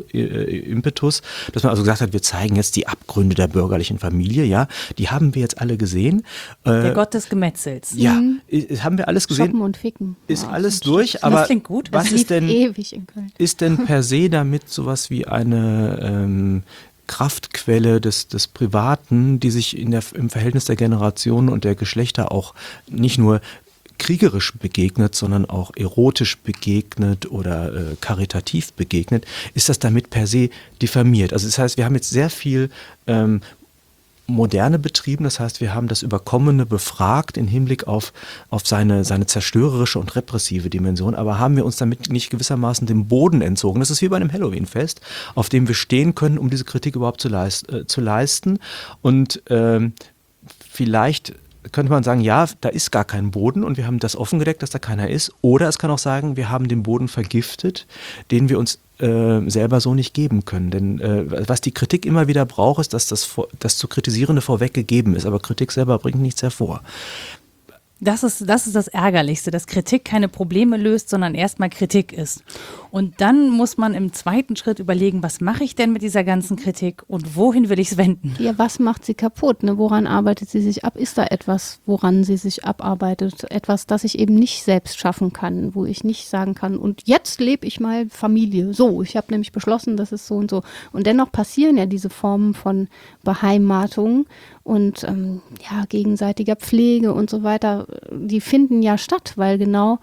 Impetus, dass man also gesagt hat, wir zeigen jetzt die Abgründe der bürgerlichen Familie, ja, die haben wir jetzt alle gesehen. Der Gott des Gemetzels. Ja, haben wir alles gesehen. Shoppen und Ficken. Ist alles durch, aber das klingt gut. Was ist denn, ewig in Köln. Ist denn per se damit sowas wie eine Kraftquelle des Privaten, die sich im Verhältnis der Generationen und der Geschlechter auch nicht nur kriegerisch begegnet, sondern auch erotisch begegnet oder karitativ begegnet, ist das damit per se diffamiert? Also das heißt, wir haben jetzt sehr viel Moderne betrieben, das heißt, wir haben das Überkommene befragt im Hinblick auf seine zerstörerische und repressive Dimension, aber haben wir uns damit nicht gewissermaßen dem Boden entzogen? Das ist wie bei einem Halloween-Fest, auf dem wir stehen können, um diese Kritik überhaupt zu leisten und vielleicht könnte man sagen, ja, da ist gar kein Boden und wir haben das offengedeckt, dass da keiner ist. Oder es kann auch sagen, wir haben den Boden vergiftet, den wir uns selber so nicht geben können. Denn was die Kritik immer wieder braucht, ist, dass das zu Kritisierende vorweg gegeben ist. Aber Kritik selber bringt nichts hervor. Das ist das Ärgerlichste, dass Kritik keine Probleme löst, sondern erstmal Kritik ist. Und dann muss man im zweiten Schritt überlegen, was mache ich denn mit dieser ganzen Kritik und wohin will ich es wenden? Ja, was macht sie kaputt? Ne? Woran arbeitet sie sich ab? Ist da etwas, woran sie sich abarbeitet? Etwas, das ich eben nicht selbst schaffen kann, wo ich nicht sagen kann, und jetzt lebe ich mal Familie. So, ich habe nämlich beschlossen, das ist so und so. Und dennoch passieren ja diese Formen von Beheimatung und gegenseitiger Pflege und so weiter, die finden ja statt, weil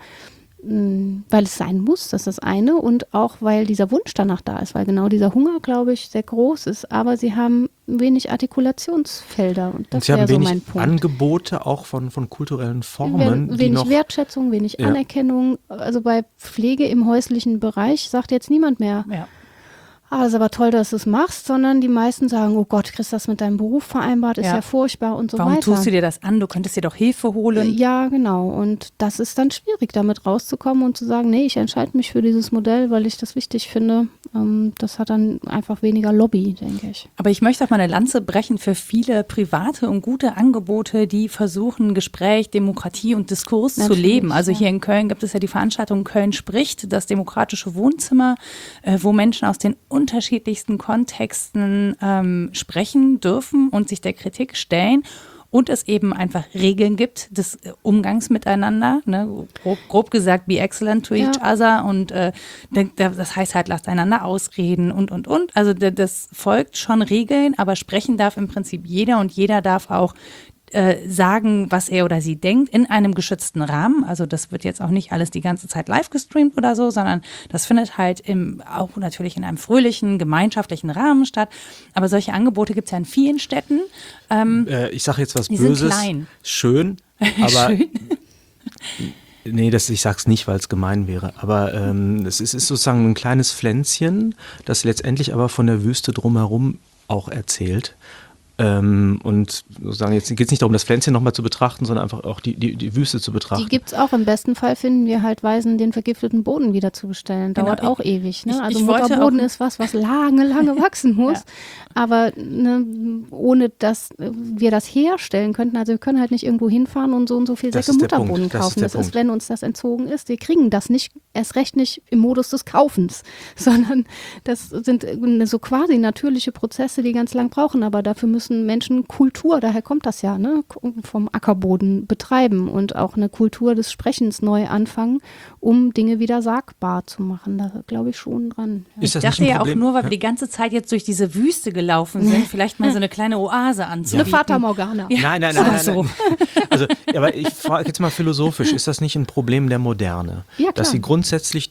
es sein muss, das ist das eine, und auch weil dieser Wunsch danach da ist, weil genau dieser Hunger, glaube ich, sehr groß ist, aber sie haben wenig Artikulationsfelder und das wäre so mein Punkt. Angebote auch von kulturellen Formen. Wenig Wertschätzung, wenig Anerkennung, also bei Pflege im häuslichen Bereich sagt jetzt niemand mehr, das ist aber toll, dass du es machst, sondern die meisten sagen, oh Gott, kriegst du das mit deinem Beruf vereinbart, ist ja furchtbar und so weiter. Warum tust du dir das an? Du könntest dir doch Hilfe holen. Ja, genau. Und das ist dann schwierig, damit rauszukommen und zu sagen, nee, ich entscheide mich für dieses Modell, weil ich das wichtig finde. Das hat dann einfach weniger Lobby, denke ich. Aber ich möchte auch mal eine Lanze brechen für viele private und gute Angebote, die versuchen, Gespräch, Demokratie und Diskurs zu leben. Also hier in Köln gibt es ja die Veranstaltung Köln spricht, das demokratische Wohnzimmer, wo Menschen aus den unterschiedlichsten Kontexten sprechen dürfen und sich der Kritik stellen und es eben einfach Regeln gibt des Umgangs miteinander, ne? Grob gesagt, be excellent to each other und das heißt halt, lasst einander ausreden und. Also das folgt schon Regeln, aber sprechen darf im Prinzip jeder und jeder darf auch sagen, was er oder sie denkt, in einem geschützten Rahmen. Also das wird jetzt auch nicht alles die ganze Zeit live gestreamt oder so, sondern das findet halt auch natürlich in einem fröhlichen, gemeinschaftlichen Rahmen statt. Aber solche Angebote gibt es ja in vielen Städten. Ich sage jetzt was die Böses. Sind klein. Schön, aber schön. Nee, ich sag's nicht, weil es gemein wäre. Aber es ist sozusagen ein kleines Pflänzchen, das letztendlich aber von der Wüste drumherum auch erzählt. Und sozusagen, jetzt geht es nicht darum, das Pflänzchen nochmal zu betrachten, sondern einfach auch die Wüste zu betrachten. Die gibt es auch. Im besten Fall finden wir halt Weisen, den vergifteten Boden wieder zu bestellen. Dauert auch ewig. Ne? Also Mutterboden ist was lange wachsen muss. Aber ohne dass wir das herstellen könnten, also wir können halt nicht irgendwo hinfahren und so viel Säcke Mutterboden kaufen. Das ist, wenn uns das entzogen ist. Wir kriegen das nicht, erst recht nicht im Modus des Kaufens, sondern das sind so quasi natürliche Prozesse, die ganz lang brauchen. Aber dafür müssen Menschen Kultur, daher kommt das ja, ne, vom Ackerboden betreiben und auch eine Kultur des Sprechens neu anfangen, um Dinge wieder sagbar zu machen. Da glaube ich schon dran. Ja. Ich dachte ja auch nur, weil wir die ganze Zeit jetzt durch diese Wüste gelaufen sind, vielleicht mal so eine kleine Oase anzubieten. Eine Fata Morgana. Ja. Nein. So. Also, aber ich frage jetzt mal philosophisch, ist das nicht ein Problem der Moderne? Ja, klar. Dass sie grundsätzlich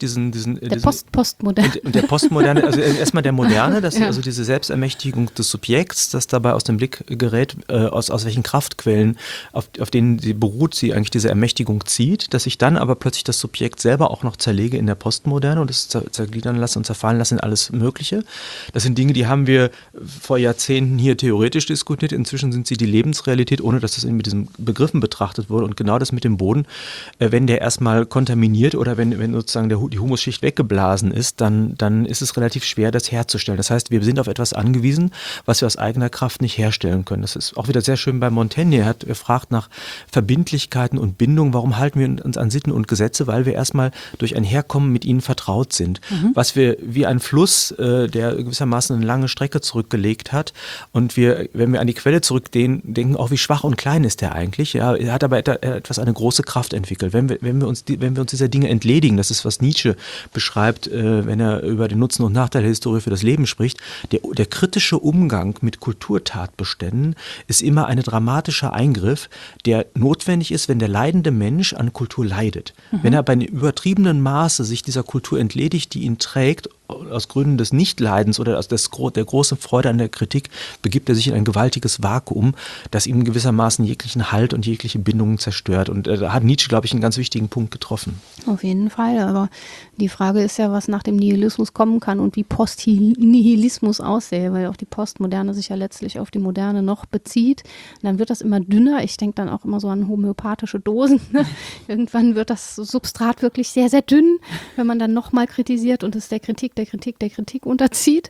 Postmoderne. Und der Postmoderne, also erstmal der Moderne, dass also diese Selbstermächtigung des Subjekts, das dabei aus dem Blick gerät, aus welchen Kraftquellen, auf denen sie beruht, sie eigentlich diese Ermächtigung zieht, dass ich dann aber plötzlich das Subjekt selber auch noch zerlege in der Postmoderne und es zergliedern lasse und zerfallen lasse in alles Mögliche. Das sind Dinge, die haben wir vor Jahrzehnten hier theoretisch diskutiert. Inzwischen sind sie die Lebensrealität, ohne dass das mit diesen Begriffen betrachtet wurde. Und genau das mit dem Boden, wenn der erstmal kontaminiert oder wenn sozusagen die Humusschicht weggeblasen ist, dann ist es relativ schwer, das herzustellen. Das heißt, wir sind auf etwas angewiesen, was wir aus eigener Kraft nicht herstellen können. Das ist auch wieder sehr schön bei Montaigne. Er hat gefragt nach Verbindlichkeiten und Bindung. Warum halten wir uns an Sitten und Gesetze? Weil wir erstmal durch ein Herkommen mit ihnen vertraut sind. Was wir wie ein Fluss, der gewissermaßen eine lange Strecke zurückgelegt hat und wenn wir an die Quelle zurückdenken, auch wie schwach und klein ist der eigentlich. Ja, er hat aber eine große Kraft entwickelt. Wenn wir uns dieser Dinge entledigen, das ist, was Nietzsche beschreibt, wenn er über den Nutzen und Nachteil der Historie für das Leben spricht, der kritische Umgang mit Kulturtatbeständen ist immer ein dramatischer Eingriff, der notwendig ist, wenn der leidende Mensch an Kultur leidet. Wenn er bei einem übertriebenen Maße sich dieser Kultur entledigt, die ihn trägt, aus Gründen des Nichtleidens oder aus der großen Freude an der Kritik, begibt er sich in ein gewaltiges Vakuum, das ihm gewissermaßen jeglichen Halt und jegliche Bindungen zerstört. Und da hat Nietzsche, glaube ich, einen ganz wichtigen Punkt getroffen. Auf jeden Fall, aber die Frage ist ja, was nach dem Nihilismus kommen kann und wie Post-Nihilismus aussähe, weil auch die Postmoderne sich ja letztlich auf die Moderne noch bezieht. Und dann wird das immer dünner. Ich denke dann auch immer so an homöopathische Dosen. Irgendwann wird das Substrat wirklich sehr, sehr dünn, wenn man dann nochmal kritisiert und es der Kritik unterzieht.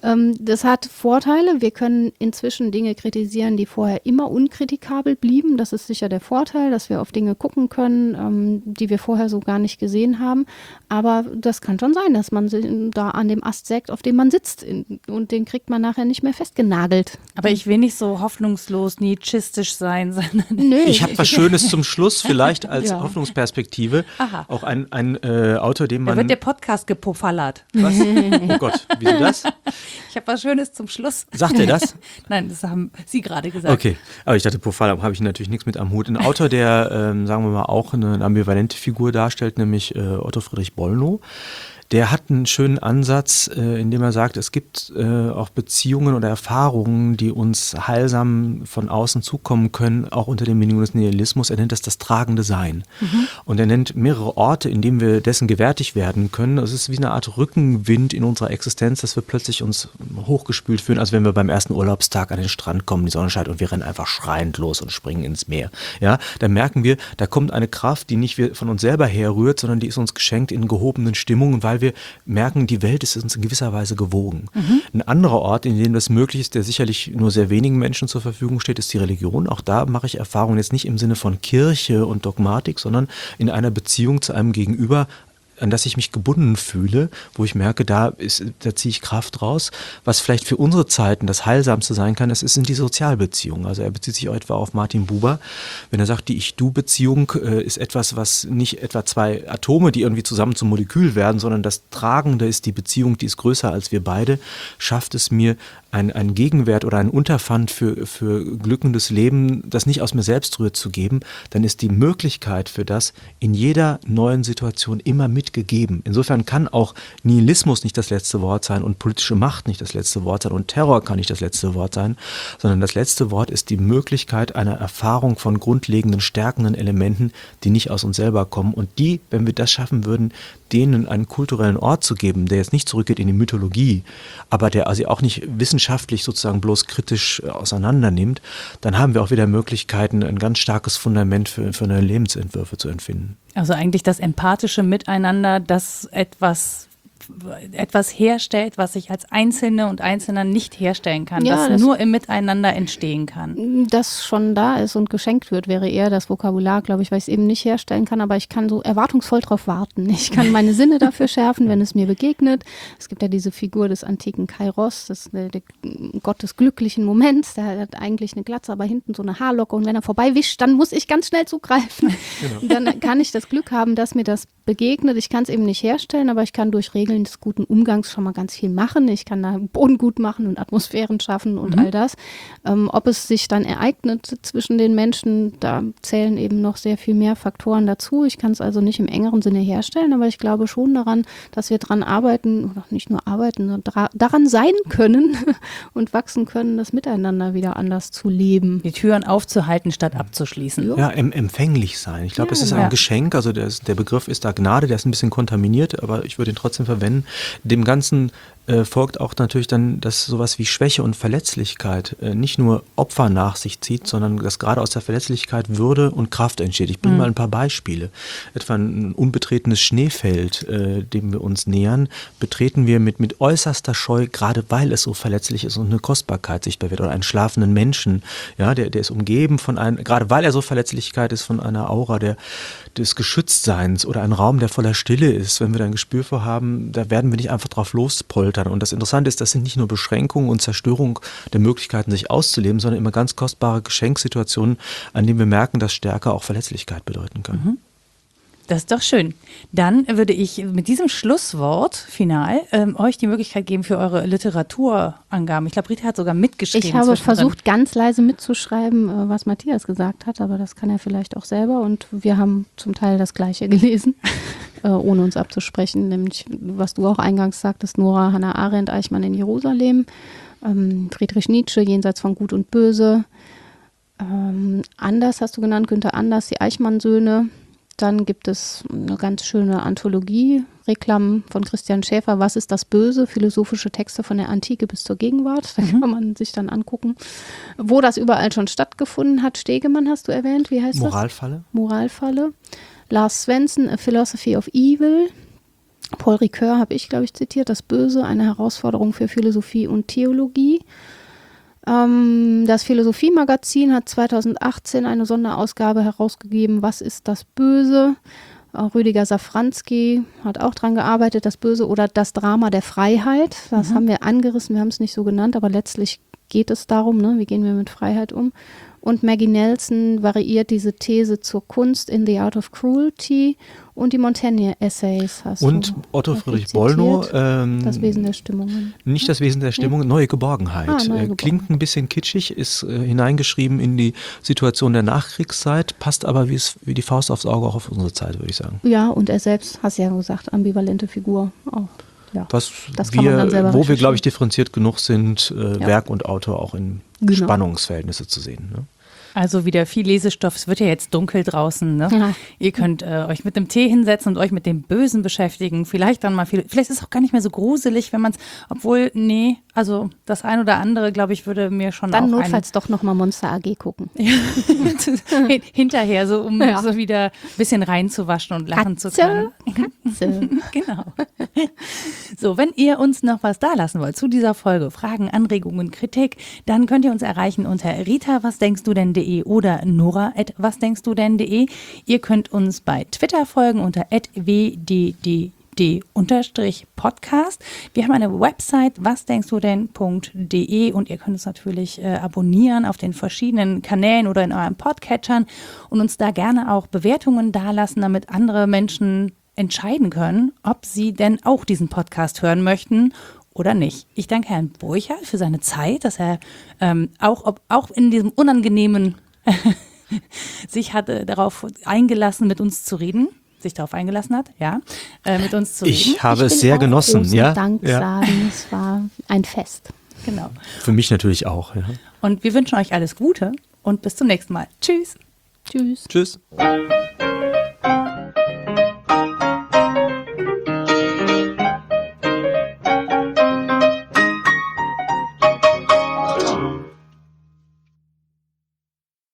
Das hat Vorteile. Wir können inzwischen Dinge kritisieren, die vorher immer unkritikabel blieben. Das ist sicher der Vorteil, dass wir auf Dinge gucken können, die wir vorher so gar nicht gesehen haben. Aber das kann schon sein, dass man da an dem Ast sägt, auf dem man sitzt und den kriegt man nachher nicht mehr festgenagelt. Aber ich will nicht so hoffnungslos nietzschistisch sein, sondern ich habe was Schönes zum Schluss, vielleicht als Hoffnungsperspektive. Aha. Auch ein Autor, dem man... Da wird der Podcast gepuffallert. Was? Oh Gott, wieso das? Ich habe was Schönes zum Schluss. Sagt er das? Nein, das haben Sie gerade gesagt. Okay, aber ich dachte, Puffallern habe ich natürlich nichts mit am Hut. Ein Autor, der, sagen wir mal, auch eine ambivalente Figur darstellt, nämlich Otto Friedrich Bollnow. Der hat einen schönen Ansatz, indem er sagt, es gibt auch Beziehungen oder Erfahrungen, die uns heilsam von außen zukommen können, auch unter den Bedingungen des Nihilismus. Er nennt das tragende Sein. Und er nennt mehrere Orte, in denen wir dessen gewärtig werden können. Es ist wie eine Art Rückenwind in unserer Existenz, dass wir plötzlich uns hochgespült fühlen, als wenn wir beim ersten Urlaubstag an den Strand kommen, die Sonne scheint und wir rennen einfach schreiend los und springen ins Meer. Ja, dann merken wir, da kommt eine Kraft, die nicht von uns selber herrührt, sondern die ist uns geschenkt in gehobenen Stimmungen, weil wir merken, die Welt ist uns in gewisser Weise gewogen. Ein anderer Ort, in dem das möglich ist, der sicherlich nur sehr wenigen Menschen zur Verfügung steht, ist die Religion. Auch da mache ich Erfahrungen jetzt nicht im Sinne von Kirche und Dogmatik, sondern in einer Beziehung zu einem Gegenüber, an das ich mich gebunden fühle, wo ich merke, da ziehe ich Kraft raus. Was vielleicht für unsere Zeiten das Heilsamste sein kann, sind die Sozialbeziehungen. Also er bezieht sich auch etwa auf Martin Buber, wenn er sagt, die Ich-Du-Beziehung ist etwas, was nicht etwa zwei Atome, die irgendwie zusammen zum Molekül werden, sondern das Tragende ist die Beziehung, die ist größer als wir beide, schafft es mir, ein Gegenwert oder ein Unterpfand für glückendes Leben, das nicht aus mir selbst rührt, zu geben, dann ist die Möglichkeit für das in jeder neuen Situation immer mitgegeben. Insofern kann auch Nihilismus nicht das letzte Wort sein und politische Macht nicht das letzte Wort sein und Terror kann nicht das letzte Wort sein, sondern das letzte Wort ist die Möglichkeit einer Erfahrung von grundlegenden, stärkenden Elementen, die nicht aus uns selber kommen und die, wenn wir das schaffen würden, denen einen kulturellen Ort zu geben, der jetzt nicht zurückgeht in die Mythologie, aber der also auch nicht wissenschaftlich sozusagen bloß kritisch auseinander nimmt, dann haben wir auch wieder Möglichkeiten, ein ganz starkes Fundament für neue Lebensentwürfe zu empfinden. Also eigentlich das empathische Miteinander, das etwas herstellt, was ich als Einzelne und Einzelner nicht herstellen kann, das nur im Miteinander entstehen kann. Das schon da ist und geschenkt wird, wäre eher das Vokabular, glaube ich, weil ich es eben nicht herstellen kann, aber ich kann so erwartungsvoll drauf warten. Ich kann meine Sinne dafür schärfen, wenn es mir begegnet. Es gibt ja diese Figur des antiken Kairos, das ist der Gott des glücklichen Moments, der hat eigentlich eine Glatze, aber hinten so eine Haarlocke und wenn er vorbei wischt, dann muss ich ganz schnell zugreifen. Genau. Dann kann ich das Glück haben, dass mir das begegnet. Ich kann es eben nicht herstellen, aber ich kann durch Regeln des guten Umgangs schon mal ganz viel machen. Ich kann da Boden gut machen und Atmosphären schaffen und all das. Ob es sich dann ereignet zwischen den Menschen, da zählen eben noch sehr viel mehr Faktoren dazu. Ich kann es also nicht im engeren Sinne herstellen, aber ich glaube schon daran, dass wir daran arbeiten, oder nicht nur arbeiten, sondern daran sein können und wachsen können, das Miteinander wieder anders zu leben. Die Türen aufzuhalten, statt abzuschließen. Ja, empfänglich sein. Ich glaube, es ist ein Geschenk, also der Begriff ist da Gnade, der ist ein bisschen kontaminiert, aber ich würde ihn trotzdem verwenden. Dem Ganzen folgt auch natürlich dann, dass sowas wie Schwäche und Verletzlichkeit nicht nur Opfer nach sich zieht, sondern dass gerade aus der Verletzlichkeit Würde und Kraft entsteht. Ich bringe mal ein paar Beispiele. Etwa ein unbetretenes Schneefeld, dem wir uns nähern, betreten wir mit äußerster Scheu, gerade weil es so verletzlich ist und eine Kostbarkeit sichtbar wird. Oder einen schlafenden Menschen, ja, der ist umgeben von gerade weil er so Verletzlichkeit ist, von einer Aura des Geschütztseins oder ein Raum, der voller Stille ist. Wenn wir da ein Gespür für haben, da werden wir nicht einfach drauf lospoltern. Und das Interessante ist, das sind nicht nur Beschränkungen und Zerstörung der Möglichkeiten, sich auszuleben, sondern immer ganz kostbare Geschenksituationen, an denen wir merken, dass Stärke auch Verletzlichkeit bedeuten kann. Mhm. Das ist doch schön. Dann würde ich mit diesem Schlusswort final euch die Möglichkeit geben für eure Literaturangaben. Ich glaube, Rita hat sogar mitgeschrieben. Ich habe versucht, ganz leise mitzuschreiben, was Matthias gesagt hat, aber das kann er vielleicht auch selber. Und wir haben zum Teil das Gleiche gelesen, ohne uns abzusprechen. Nämlich, was du auch eingangs sagtest, Nora, Hannah Arendt, Eichmann in Jerusalem, Friedrich Nietzsche, Jenseits von Gut und Böse. Anders hast du genannt, Günther Anders, die Eichmann-Söhne. Dann gibt es eine ganz schöne Anthologie, Reklam von Christian Schäfer, Was ist das Böse? Philosophische Texte von der Antike bis zur Gegenwart. Da kann man sich dann angucken, wo das überall schon stattgefunden hat. Stegemann hast du erwähnt, wie heißt Moralfalle. das? Moralfalle. Lars Svensson, A Philosophy of Evil. Paul Ricoeur habe ich, glaube ich, zitiert, Das Böse, eine Herausforderung für Philosophie und Theologie. Das Philosophie-Magazin hat 2018 eine Sonderausgabe herausgegeben, Was ist das Böse? Rüdiger Safranski hat auch dran gearbeitet, Das Böse oder Das Drama der Freiheit. Das haben wir angerissen, wir haben es nicht so genannt, aber letztlich geht es darum, ne? Wie gehen wir mit Freiheit um? Und Maggie Nelson variiert diese These zur Kunst in The Art of Cruelty und die Montaigne-Essays hast und du. Otto Friedrich Bollnow. Das Wesen der Stimmungen. Nicht das Wesen der Stimmung, Neue Geborgenheit. Neue Geborgenheit. Klingt ein bisschen kitschig, ist hineingeschrieben in die Situation der Nachkriegszeit, passt aber wie die Faust aufs Auge auch auf unsere Zeit, würde ich sagen. Ja, und er selbst, hast ja gesagt, ambivalente Figur auch. Ja, das kann man dann selber wo wir, glaube ich, differenziert genug sind, Werk und Autor auch in Genau. Spannungsverhältnisse zu sehen. Ne? Also wieder viel Lesestoff. Es wird ja jetzt dunkel draußen. Ne? Ja. Ihr könnt euch mit dem Tee hinsetzen und euch mit dem Bösen beschäftigen. Vielleicht ist es auch gar nicht mehr so gruselig, wenn man es, also das ein oder andere, glaube ich, würde mir schon dann auch notfalls doch nochmal Monster AG gucken. Hinterher, so um so wieder ein bisschen reinzuwaschen und lachen zu können. Katze. Genau. So, wenn ihr uns noch was dalassen wollt zu dieser Folge, Fragen, Anregungen, Kritik, dann könnt ihr uns erreichen unter rita-wasdenkstudenn.de oder nora@wasdenkstudenn.de. Ihr könnt uns bei Twitter folgen unter @wddd_podcast. Wir haben eine Website, wasdenkstudenn.de, und ihr könnt uns natürlich abonnieren auf den verschiedenen Kanälen oder in euren Podcatchern und uns da gerne auch Bewertungen dalassen, damit andere Menschen entscheiden können, ob sie denn auch diesen Podcast hören möchten oder nicht. Ich danke Herrn Burchard für seine Zeit, dass er auch in diesem unangenehmen sich hatte darauf eingelassen, mit uns zu reden. Mit uns zu reden. Ich habe es sehr genossen. Ja? Dank sagen, es war ein Fest. Genau. Für mich natürlich auch. Ja. Und wir wünschen euch alles Gute und bis zum nächsten Mal. Tschüss. Tschüss. Tschüss.